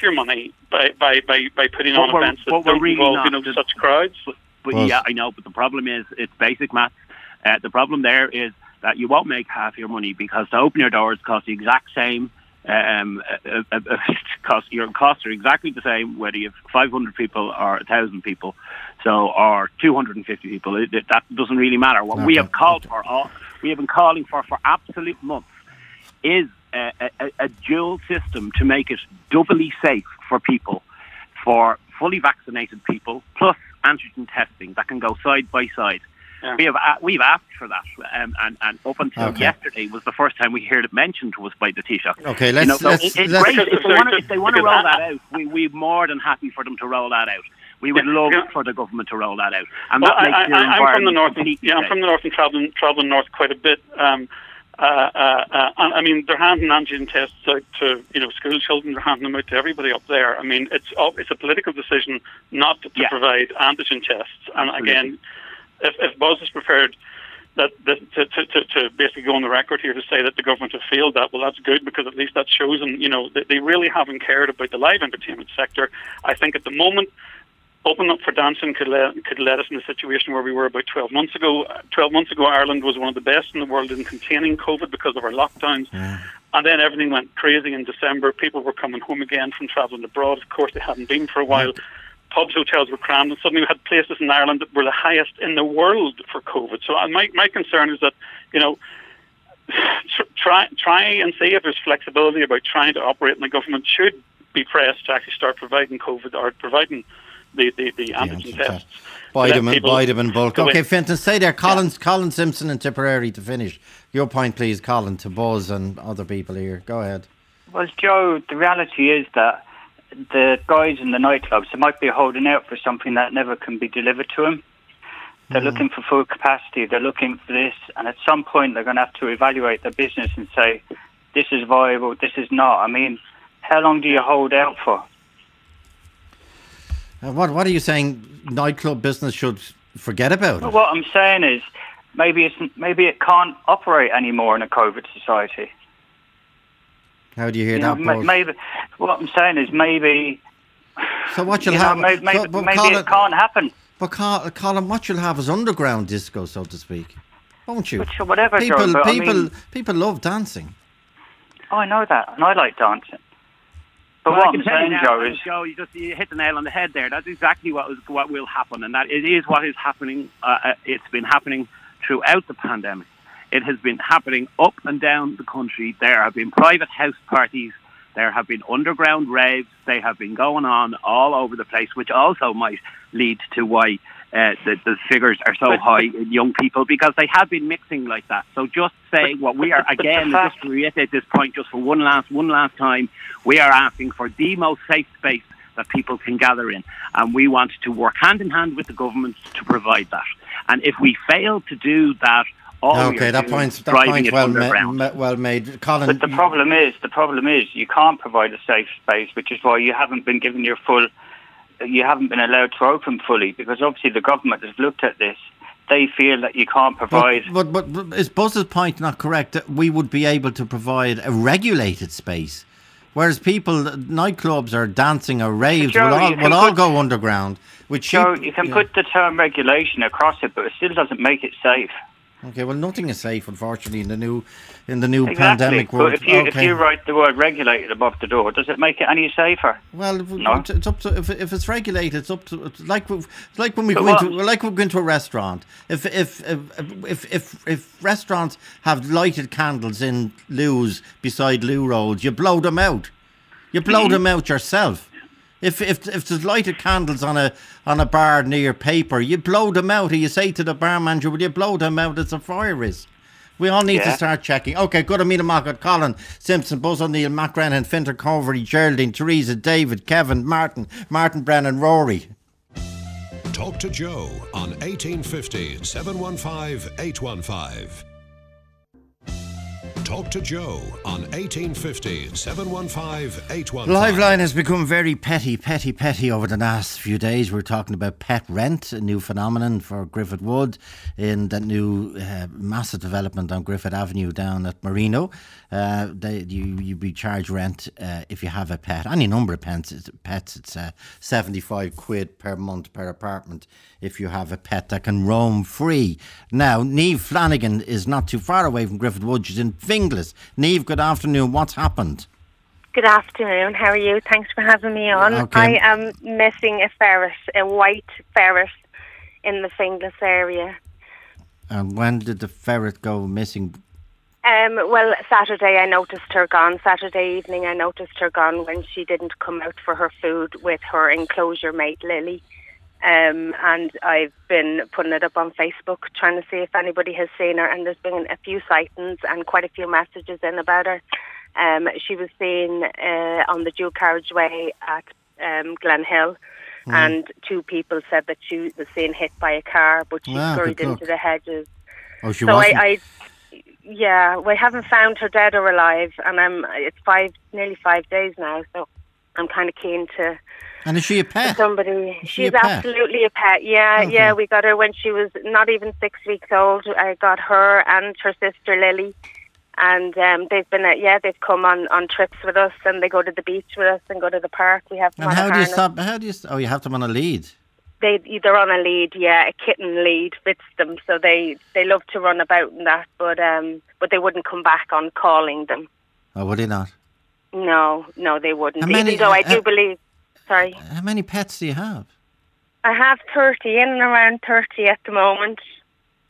putting on events that don't involve such crowds. But yeah, I know. But the problem is, it's basic maths. The problem there is that you won't make half your money because to open your doors costs the exact same. Your costs are exactly the same whether you have 500 people or 1,000 people, or 250 people. That doesn't really matter. What we have called for, we have been calling for absolute months, is a dual system to make it doubly safe for people, for fully vaccinated people, plus antigen testing that can go side by side. Yeah. We've asked for that, and up until yesterday was the first time we heard it mentioned was by the Taoiseach. Okay, it's great. If they want to roll that out, we're more than happy for them to roll that out. We would love for the government to roll that out. And that makes your environment I'm from the north. I'm from the north and traveling north quite a bit. I mean, they're handing antigen tests out to school children. They're handing them out to everybody up there. I mean, it's a political decision not to provide antigen tests. And again, if Buzz is prepared to basically go on the record here to say that the government have failed that, well, that's good, because at least that shows them, that they really haven't cared about the live entertainment sector. I think at the moment, opening up for dancing could let us in a situation where we were about 12 months ago. 12 months ago, Ireland was one of the best in the world in containing COVID because of our lockdowns. Yeah. And then everything went crazy in December. People were coming home again from travelling abroad. Of course, they hadn't been for a while. Pubs, hotels were crammed, and suddenly we had places in Ireland that were the highest in the world for COVID. So my concern is that, try and see if there's flexibility about trying to operate, and the government should be pressed to actually start providing COVID or providing the antigen tests. Buy them in bulk. Okay, Fintan, stay there. Colin Simpson in Tipperary to finish. Your point, please, Colin, to Buzz and other people here. Go ahead. Well, Joe, the reality is that the guys in the nightclubs, they might be holding out for something that never can be delivered to them. They're looking for full capacity. They're looking for this. And at some point, they're going to have to evaluate their business and say, this is viable, this is not. I mean, how long do you hold out for? What are you saying? Nightclub business should forget about it? Well, what I'm saying is maybe it can't operate anymore in a COVID society. How do you hear that, Buzz? Maybe what I'm saying is maybe. So what you'll have? Maybe it can't happen. But Colin, what you'll have is underground disco, so to speak, won't you? Which, whatever, people love dancing. Oh, I know that, and I like dancing. But what I'm saying, Joe, you hit the nail on the head there. That's exactly what will happen, and that it is what is happening. It's been happening throughout the pandemic. It has been happening up and down the country. There have been private house parties. There have been underground raves. They have been going on all over the place, which also might lead to why the figures are so high in young people, because they have been mixing like that. So just saying what we are, again, just to reiterate this point just for one last time, we are asking for the most safe space that people can gather in. And we want to work hand in hand with the government to provide that. And if we fail to do that, that point's well made, Colin. But the problem is you can't provide a safe space, which is why you haven't been given you haven't been allowed to open fully, because obviously the government has looked at this. They feel that you can't provide. But is Buzz's point not correct that we would be able to provide a regulated space, whereas nightclubs or dancing or raves will all go underground? You can put the term regulation across it, but it still doesn't make it safe. Okay, well, nothing is safe, unfortunately, in the new pandemic world. But if you write the word regulated above the door, does it make it any safer? Well, no? It's up to if it's regulated. It's up to like when we go into a restaurant. If restaurants have lighted candles in loos beside loo rolls, you blow them out. You blow them out yourself. If there's lighted candles on a bar near paper, you blow them out, or you say to the bar manager, will you blow them out? It's a fire risk. We all need to start checking. Okay, good. Amina Mockett, Colin Simpson, Buzz O'Neill, Matt Grennan, Fintan Covery, Geraldine, Teresa, David, Kevin, Martin Brennan, Rory. Talk to Joe on 1850 715 815. Talk to Joe on 1850 715 815. Liveline has become very petty over the last few days. We're talking about pet rent, a new phenomenon for Griffith Wood in that new massive development on Griffith Avenue down at Marino. You be charged rent if you have a pet. Any number of pets, it's 75 quid per month per apartment if you have a pet that can roam free. Now, Niamh Flanagan is not too far away from Griffith Wood. She's in Finglas. Niamh, good afternoon. What's happened? Good afternoon. How are you? Thanks for having me on. Okay. I am missing a ferret, a white ferret, in the Finglas area. And when did the ferret go missing? Well, Saturday I noticed her gone. Saturday evening I noticed her gone when she didn't come out for her food with her enclosure mate Lily. And I've been putting it up on Facebook trying to see if anybody has seen her, and there's been a few sightings and quite a few messages in about her. She was seen on the dual carriageway at Glen Hill, and two people said that she was seen hit by a car, but she scurried into the hedges. Oh, she wasn't? We haven't found her dead or alive, and it's nearly 5 days now, so I'm kind of keen to... And is she a pet? She's absolutely a pet. Yeah, okay. Yeah. We got her when she was not even 6 weeks old. I got her and her sister Lily, and they've come on trips with us, and they go to the beach with us and go to the park. We have them on a harness. You have them on a lead. They're on a lead. Yeah, a kitten lead fits them, so they love to run about in that. But they wouldn't come back on calling them. Oh, would they not? No, they wouldn't. Even though I do believe. Sorry. How many pets do you have? I have 30, in and around 30 at the moment.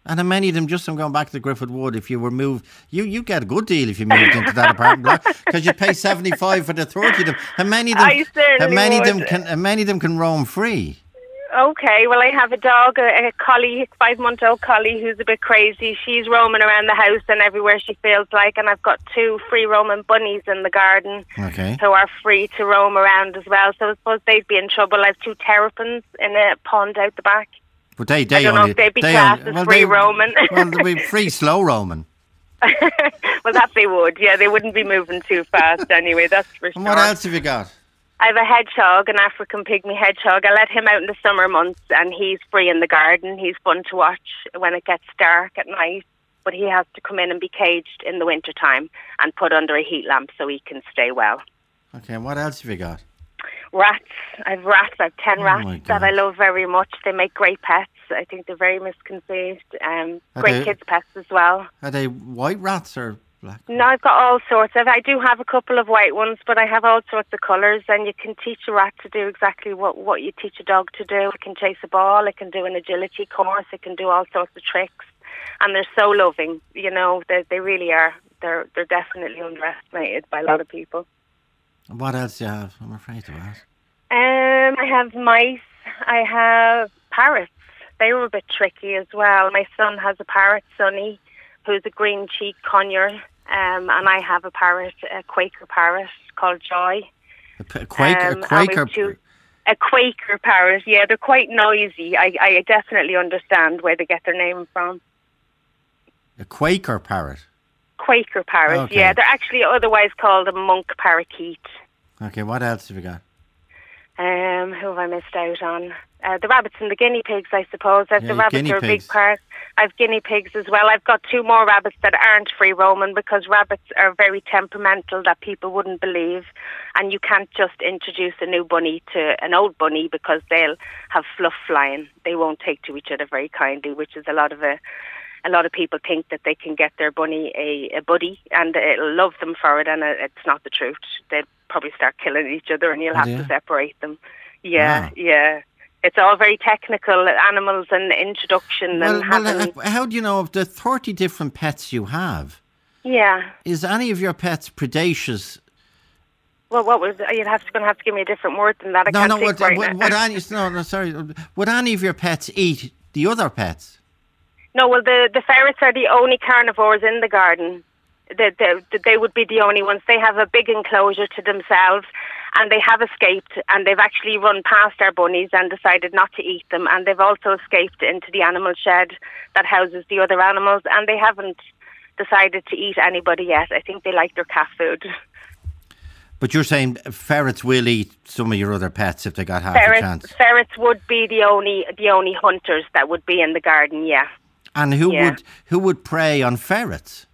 And how many of them, just from going back to Griffith Wood, if you were moved, you get a good deal if you moved into that apartment block because you pay 75 for the 30 of them. How many of them? How many of them can roam free? Okay, well, I have a dog, a collie, 5-month-old collie, who's a bit crazy. She's roaming around the house and everywhere she feels like, and I've got 2 free roaming bunnies in the garden who are free to roam around as well. So I suppose they'd be in trouble. I have 2 terrapins in a pond out the back. But they I don't know if they'd be classed as free roaming. Well, they'd be free slow roaming. Well, that they would. Yeah, they wouldn't be moving too fast anyway, that's for sure. And what else have you got? I have a hedgehog, an African pygmy hedgehog. I let him out in the summer months and he's free in the garden. He's fun to watch when it gets dark at night. But he has to come in and be caged in the winter time and put under a heat lamp so he can stay well. Okay, and what else have you got? Rats. I have rats. I have 10 rats that I love very much. They make great pets. I think they're very misconceived. Great kids' pets as well. Are they white rats or black? No, I've got all sorts of. I do have a couple of white ones, but I have all sorts of colours. And you can teach a rat to do exactly what you teach a dog to do. It can chase a ball. It can do an agility course. It can do all sorts of tricks. And they're so loving. You know, they really are. They're definitely underestimated by a lot of people. What else do you have? I'm afraid to ask. I have mice. I have parrots. They were a bit tricky as well. My son has a parrot, Sonny, who's a green-cheeked conure, and I have a parrot, a Quaker parrot called Joy. A Quaker parrot, yeah. They're quite noisy. I definitely understand where they get their name from. A Quaker parrot? Quaker parrot, okay. Yeah. They're actually otherwise called a monk parakeet. Okay, what else have you got? Who have I missed out on? The rabbits and the guinea pigs, I suppose. The rabbits are a big part. I have guinea pigs as well. I've got 2 more rabbits that aren't free roaming because rabbits are very temperamental that people wouldn't believe. And you can't just introduce a new bunny to an old bunny because they'll have fluff flying. They won't take to each other very kindly, which is a lot of people think that they can get their bunny a buddy and it'll love them for it, and it's not the truth. They'll probably start killing each other and you'll have to separate them. Yeah. It's all very technical, animals and introduction. How do you know of the 30 different pets you have? Yeah. Is any of your pets predaceous? Well, what was you'd going to have to give me a different word than that. Would any of your pets eat the other pets? No, well, the ferrets are the only carnivores in the garden. They would be the only ones. They have a big enclosure to themselves, and they have escaped, and they've actually run past our bunnies and decided not to eat them, and they've also escaped into the animal shed that houses the other animals, and they haven't decided to eat anybody yet. I think they like their cat food. But you're saying ferrets will eat some of your other pets if they got half a chance? Ferrets would be the only hunters that would be in the garden, yeah. And who would prey on ferrets?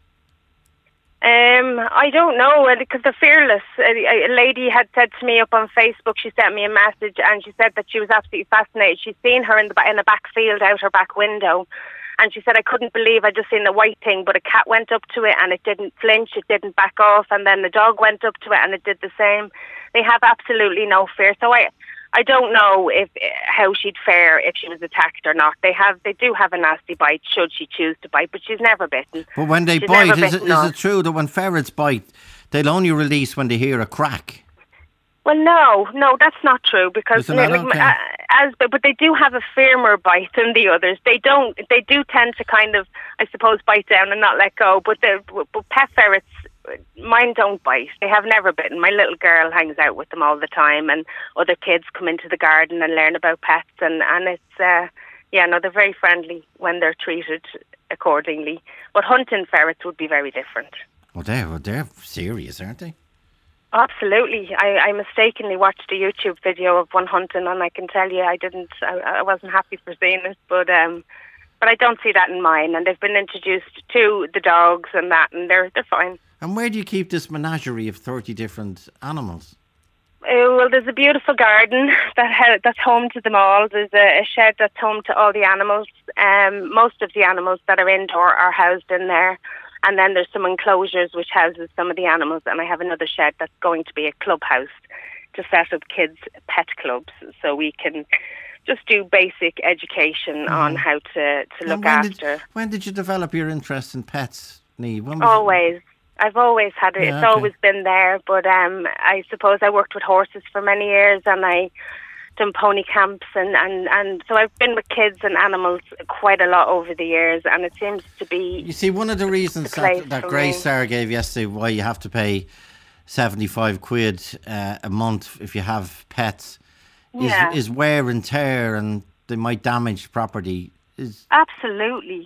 I don't know, because they're fearless. A lady had said to me up on Facebook, she sent me a message and she said that she was absolutely fascinated. She'd seen her in a back field out her back window, and she said, I couldn't believe I just seen the white thing, but a cat went up to it and it didn't flinch, it didn't back off, and then the dog went up to it and it did the same. They have absolutely no fear. So I don't know how she'd fare if she was attacked or not. They do have a nasty bite should she choose to bite, but she's never bitten. But when they bite, is it true that when ferrets bite, they'll only release when they hear a crack? Well, no, that's not true because but they do have a firmer bite than the others. They do tend to kind of, I suppose, bite down and not let go. But pet ferrets, mine don't bite. They have never bitten. My little girl hangs out with them all the time, and other kids come into the garden and learn about pets, and it's they're very friendly when they're treated accordingly. But hunting ferrets would be very different. Well, they're serious, aren't they? Absolutely. I mistakenly watched a YouTube video of one hunting, and I can tell you I wasn't happy for seeing it, but I don't see that in mine, and they've been introduced to the dogs and that, and they're fine. And where do you keep this menagerie of 30 different animals? Well, there's a beautiful garden that's home to them all. There's a shed that's home to all the animals. Most of the animals that are indoor are housed in there. And then there's some enclosures which houses some of the animals. And I have another shed that's going to be a clubhouse to set up kids' pet clubs. So we can just do basic education on how to look after. When did you develop your interest in pets, Niamh? Always. I've always had it. Yeah, it's always been there. But I suppose I worked with horses for many years, and I done pony camps, and so I've been with kids and animals quite a lot over the years, and it seems to be. You see, one of the reasons that Grace Sarah gave yesterday why you have to pay 75 quid a month if you have pets is wear and tear, and they might damage property. Absolutely.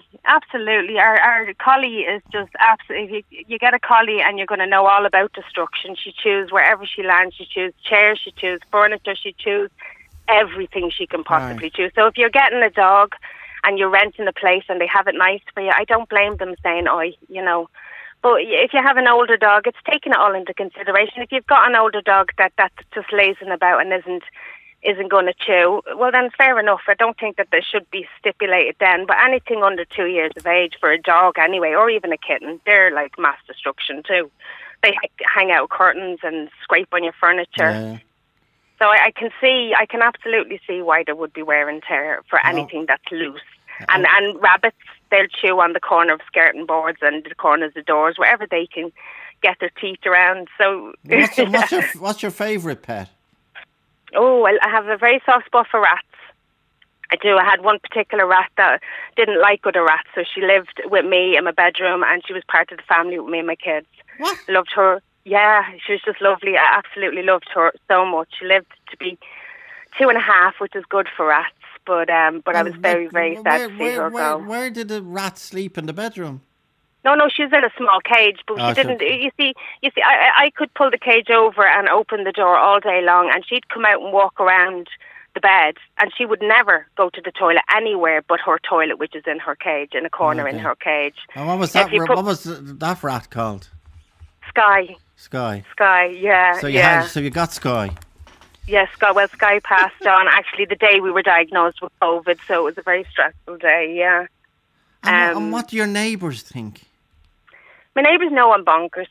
Our collie is just absolutely. You get a collie and you're going to know all about destruction. She chews wherever she lands. She chews chairs. She chews furniture. She chews everything she can possibly chew. So if you're getting a dog and you're renting a place and they have it nice for you, I don't blame them saying, "Oi," you know. But if you have an older dog, it's taking it all into consideration. If you've got an older dog that just lazing about and isn't going to chew, well then fair enough. I don't think that there should be stipulated then, but anything under 2 years of age for a dog anyway, or even a kitten, they're like mass destruction too. They hang out curtains and scrape on your furniture. Yeah. So I can absolutely see why there would be wear and tear for anything that's loose. And rabbits, they'll chew on the corner of skirting boards and the corners of doors, wherever they can get their teeth around. So what's your favourite pet? Oh, well, I have a very soft spot for rats. I do. I had one particular rat that didn't like other rats, so she lived with me in my bedroom, and she was part of the family with me and my kids. What? Loved her. Yeah, she was just lovely. I absolutely loved her so much. She lived to be 2.5, which is good for rats, but I was very, very sad to see her go. Where did the rat sleep in the bedroom? No, she was in a small cage, but she didn't. You see, I could pull the cage over and open the door all day long, and she'd come out and walk around the bed, and she would never go to the toilet anywhere but her toilet, which is in her cage, in a corner in her cage. And what was that? What was that rat called? Sky. Sky, yeah. So you got Sky. Yes, Sky. Well, Sky passed on actually the day we were diagnosed with COVID, so it was a very stressful day. Yeah. And what do your neighbours think? My neighbours know I'm bonkers.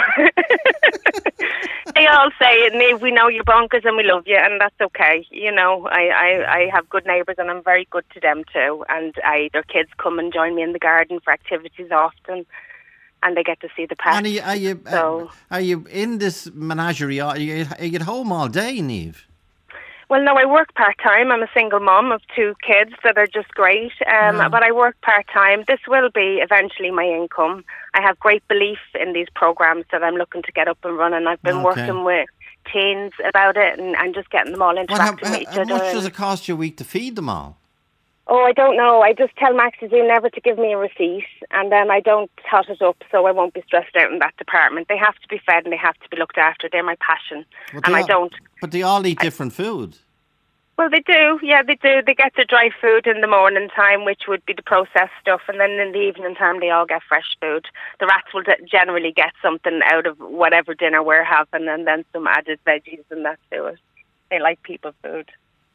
They all say, "Niamh, we know you're bonkers and we love you," and that's okay. You know, I have good neighbours and I'm very good to them too. And their kids come and join me in the garden for activities often, and they get to see the pets. And are you in this menagerie? Are you at home all day, Niamh? Well, no, I work part-time. I'm a single mum of 2 kids that are just great. But I work part-time. This will be eventually my income. I have great belief in these programs that I'm looking to get up and running. I've been working with teens about it and just getting them all interacting with each other. How much does it cost you a week to feed them all? Oh, I don't know. I just tell Maxie Zoo never to give me a receipt, and then I don't tot it up so I won't be stressed out in that department. They have to be fed and they have to be looked after. They're my passion, I don't. But they all eat different food. Well, they do. Yeah, they do. They get the dry food in the morning time, which would be the processed stuff, and then in the evening time they all get fresh food. The rats will generally get something out of whatever dinner we're having, and then some added veggies and that to it. They like people food.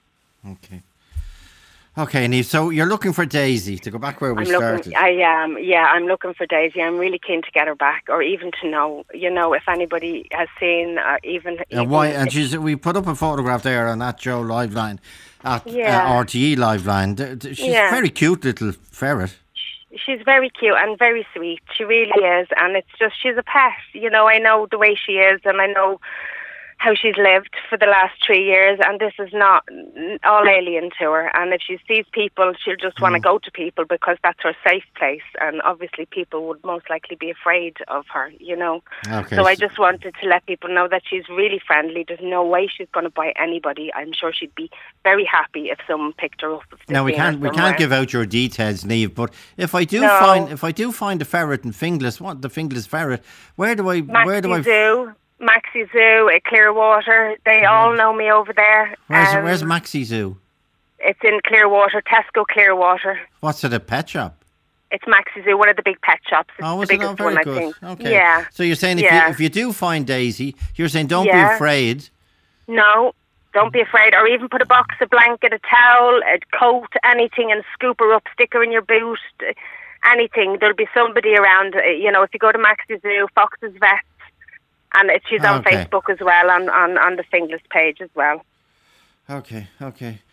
Okay, Niamh, so you're looking for Daisy, to go back where we started. I am, I'm looking for Daisy. I'm really keen to get her back, or even to know, if anybody has seen, why? And we put up a photograph there on that Joe Liveline, at RTE Liveline. She's a very cute little ferret. She's very cute and very sweet. She really is, and it's just, she's a pet. I know the way she is, and I know how she's lived for the last 3 years, and this is not all alien to her. And if she sees people, she'll just want to go to people because that's her safe place. And obviously people would most likely be afraid of her, Okay, so I just wanted to let people know that she's really friendly. There's no way she's going to bite anybody. I'm sure she'd be very happy if someone picked her up. Now we can't give out your details, Niamh, but if I do find a ferret in Finglas, the Finglas ferret, where do I Maxie Zoo at Clearwater. They all know me over there. Where's Maxie Zoo? It's in Clearwater, Tesco Clearwater. What's it, a pet shop? It's Maxie Zoo, one of the big pet shops. It's the biggest one, I think. Okay. Yeah. So you're saying if you do find Daisy, you're saying don't be afraid. No, don't be afraid. Or even put a box, a blanket, a towel, a coat, anything, and scoop her up, stick her in your boot, anything. There'll be somebody around. If you go to Maxie Zoo, Fox's Vets, and she's on Facebook as well, on the Finglas page as well. Okay.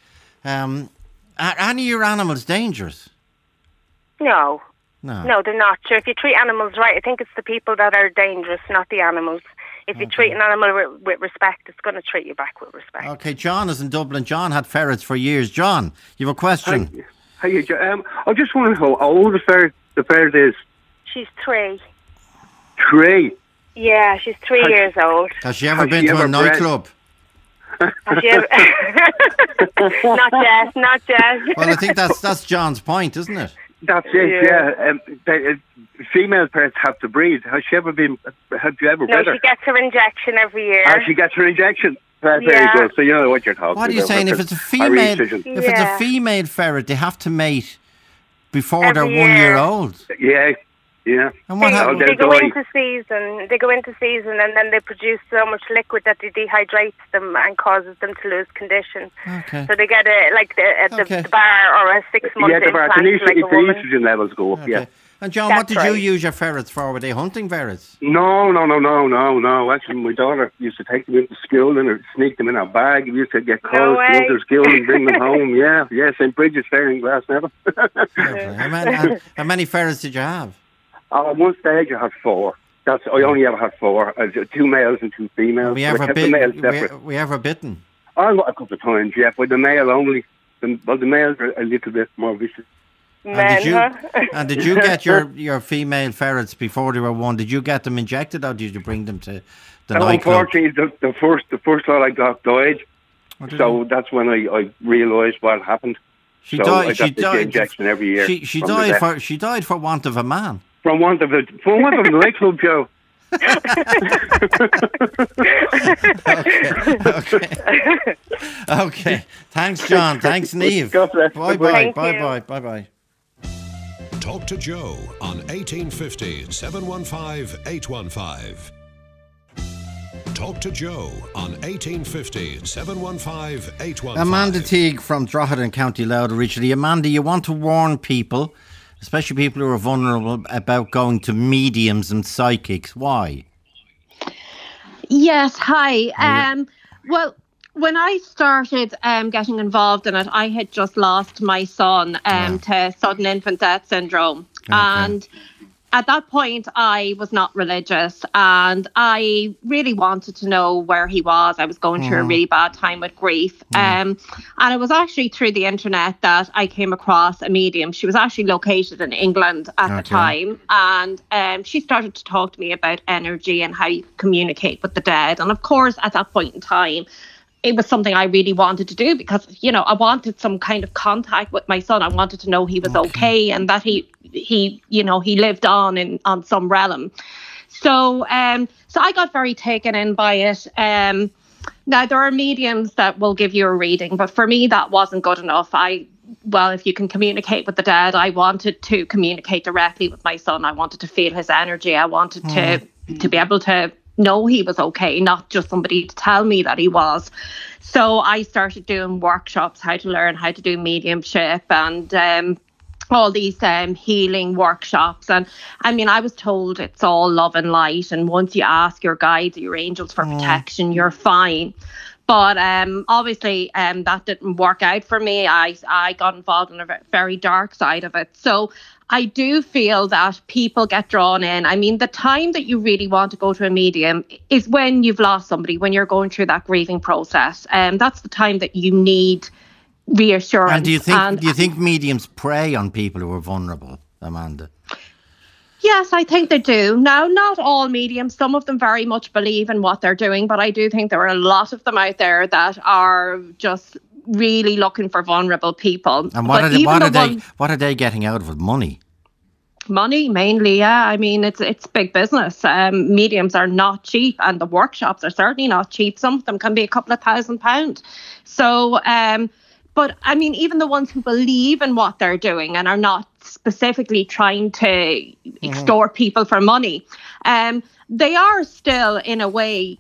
Are any of your animals dangerous? No. No. No, they're not. Sure, if you treat animals right, I think it's the people that are dangerous, not the animals. If you treat an animal with respect, it's going to treat you back with respect. Okay, John is in Dublin. John had ferrets for years. John, you have a question? Hi, I just wondering how old the ferret is. She's 3. 3? Yeah, she's 3 years old. Has she ever been to a nightclub? Has she ever... Not yet. Well, I think that's John's point, isn't it? That's it, yeah. Female ferrets have to breed. Have you ever read her? No, she gets her injection every year. She gets her injection? Very good. So you know what you're talking about. What are you saying? If it's a female ferret, they have to mate before they're 1 year old? Yeah. Yeah. And what happens? They go into season and then they produce so much liquid that it dehydrates them and causes them to lose condition. Okay. So they get the bar or a 6 month implant like a woman. The estrogen levels go up, yeah. And John, what did you use your ferrets for? Were they hunting ferrets? No. Actually, my daughter used to take them into school and sneak them in her bag. We used to get calls to go to school and bring them home. Yeah, St. Bridget's there in Glasnevin. How many ferrets did you have? At one stage I had 4. I only ever had 4. 2 males and 2 females. We ever bitten? A couple of times, yeah, but the male only. The males are a little bit more vicious. And did you get your female ferrets before they were 1? Did you get them injected or did you bring them to the nightclub? Unfortunately, the first lot I got died. So that's when I realised what happened. She died. I got the injection every year. She died for want of a man. For want of the nightclub, Joe. Okay. Thanks, John. Thanks, Niamh. Bye. Talk to Joe on 1850 715 815. Talk to Joe on 1850 715 815. Amanda Teague from Drogheda in County Louth originally. Amanda, you want to warn people, especially people who are vulnerable, about going to mediums and psychics. Why? Yes, hi. Well, when I started getting involved in it, I had just lost my son to sudden infant death syndrome. Okay. And at that point, I was not religious and I really wanted to know where he was. I was going through a really bad time with grief. And it was actually through the internet that I came across a medium. She was actually located in England at the time. And she started to talk to me about energy and how you communicate with the dead. And of course, at that point in time, it was something I really wanted to do because, I wanted some kind of contact with my son. I wanted to know he was okay and that he lived on some realm. So I got very taken in by it. Now, there are mediums that will give you a reading, but for me, that wasn't good enough. If you can communicate with the dead, I wanted to communicate directly with my son. I wanted to feel his energy. I wanted to be able to know he was okay, not just somebody to tell me that he was. So I started doing workshops, how to learn how to do mediumship and all these healing workshops. And I mean, I was told it's all love and light. And once you ask your guides or your angels for protection, you're fine. But obviously that didn't work out for me. I got involved in a very dark side of it. So I do feel that people get drawn in. I mean, the time that you really want to go to a medium is when you've lost somebody, when you're going through that grieving process. That's the time that you need reassurance. And do you think mediums prey on people who are vulnerable, Amanda? Yes, I think they do. Now, not all mediums. Some of them very much believe in what they're doing, but I do think there are a lot of them out there that are just really looking for vulnerable people. And what are they getting out of it? Money mainly, yeah. I mean, it's big business. Mediums are not cheap, and the workshops are certainly not cheap. Some of them can be a couple of £1,000. So, but I mean, even the ones who believe in what they're doing and are not specifically trying to extort people for money, they are still in a way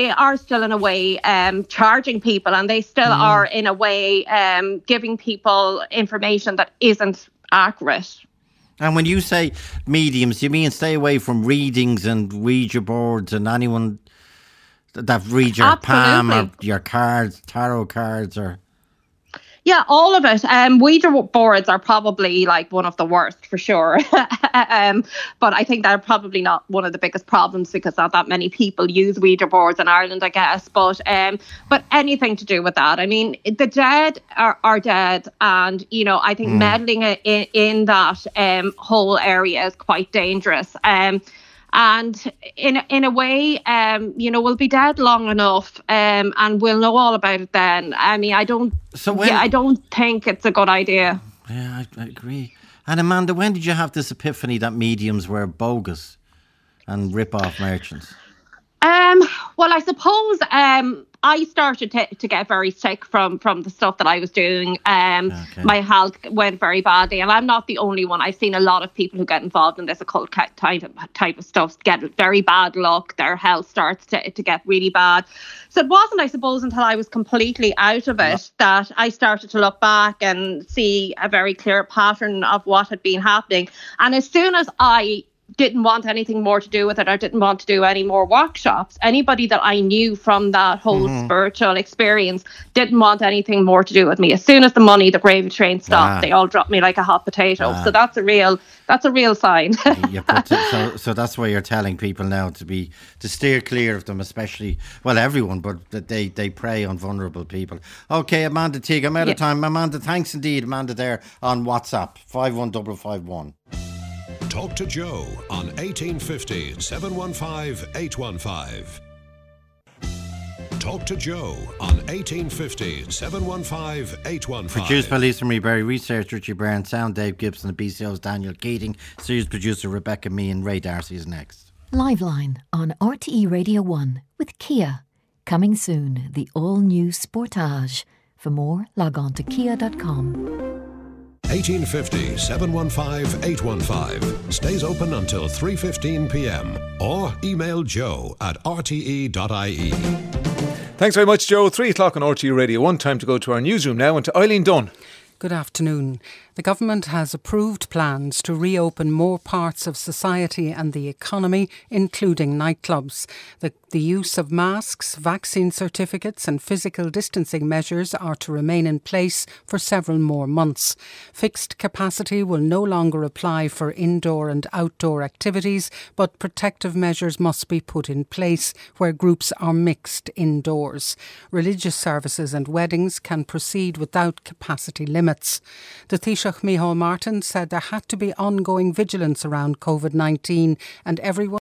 charging people, and they still are in a way giving people information that isn't accurate. And when you say mediums, you mean stay away from readings and Ouija boards and anyone that reads your palm or your cards, tarot cards, or... Yeah, all of it. Ouija boards are probably like one of the worst for sure. But I think they're probably not one of the biggest problems because not that many people use Ouija boards in Ireland, I guess. But anything to do with that. I mean, the dead are dead. And, you know, I think meddling in that whole area is quite dangerous. And in a way, you know, we'll be dead long enough, and we'll know all about it then. I mean, I don't think it's a good idea. Yeah, I agree. And Amanda, when did you have this epiphany that mediums were bogus and rip-off merchants? Well, I suppose I started to get very sick from the stuff that I was doing. My health went very badly, and I'm not the only one. I've seen a lot of people who get involved in this occult type of stuff get very bad luck. Their health starts to get really bad. So it wasn't, I suppose, until I was completely out of it that I started to look back and see a very clear pattern of what had been happening. And as soon as I didn't want anything more to do with it, or didn't want to do any more workshops, anybody that I knew from that whole spiritual experience didn't want anything more to do with me. As soon as the gravy train stopped, they all dropped me like a hot potato. So that's a real sign. So that's why you're telling people now to steer clear of them, especially, well, everyone, but that they prey on vulnerable people. Okay, Amanda Teague, I'm out of time. Amanda, thanks indeed. Amanda there on WhatsApp 51551. Talk to Joe on 1850 715 815. Talk to Joe on 1850 715 815. Produced by Lisa Marie Berry, research Richie Byrne, sound Dave Gibson, the BCO's Daniel Keating, series producer Rebecca Mee, and Ray Darcy is next. Liveline on RTE Radio 1 with Kia. Coming soon, the all-new Sportage. For more, log on to kia.com. 1850 715 815 stays open until 3:15 p.m. or email joe@rte.ie. Thanks very much, Joe. 3 o'clock on RTE Radio 1. Time to go to our newsroom now and to Eileen Dunn. Good afternoon. The government has approved plans to reopen more parts of society and the economy, including nightclubs. The use of masks, vaccine certificates and physical distancing measures are to remain in place for several more months. Fixed capacity will no longer apply for indoor and outdoor activities, but protective measures must be put in place where groups are mixed indoors. Religious services and weddings can proceed without capacity limits. The Taoiseach Micheál Martin said there had to be ongoing vigilance around COVID-19 and everyone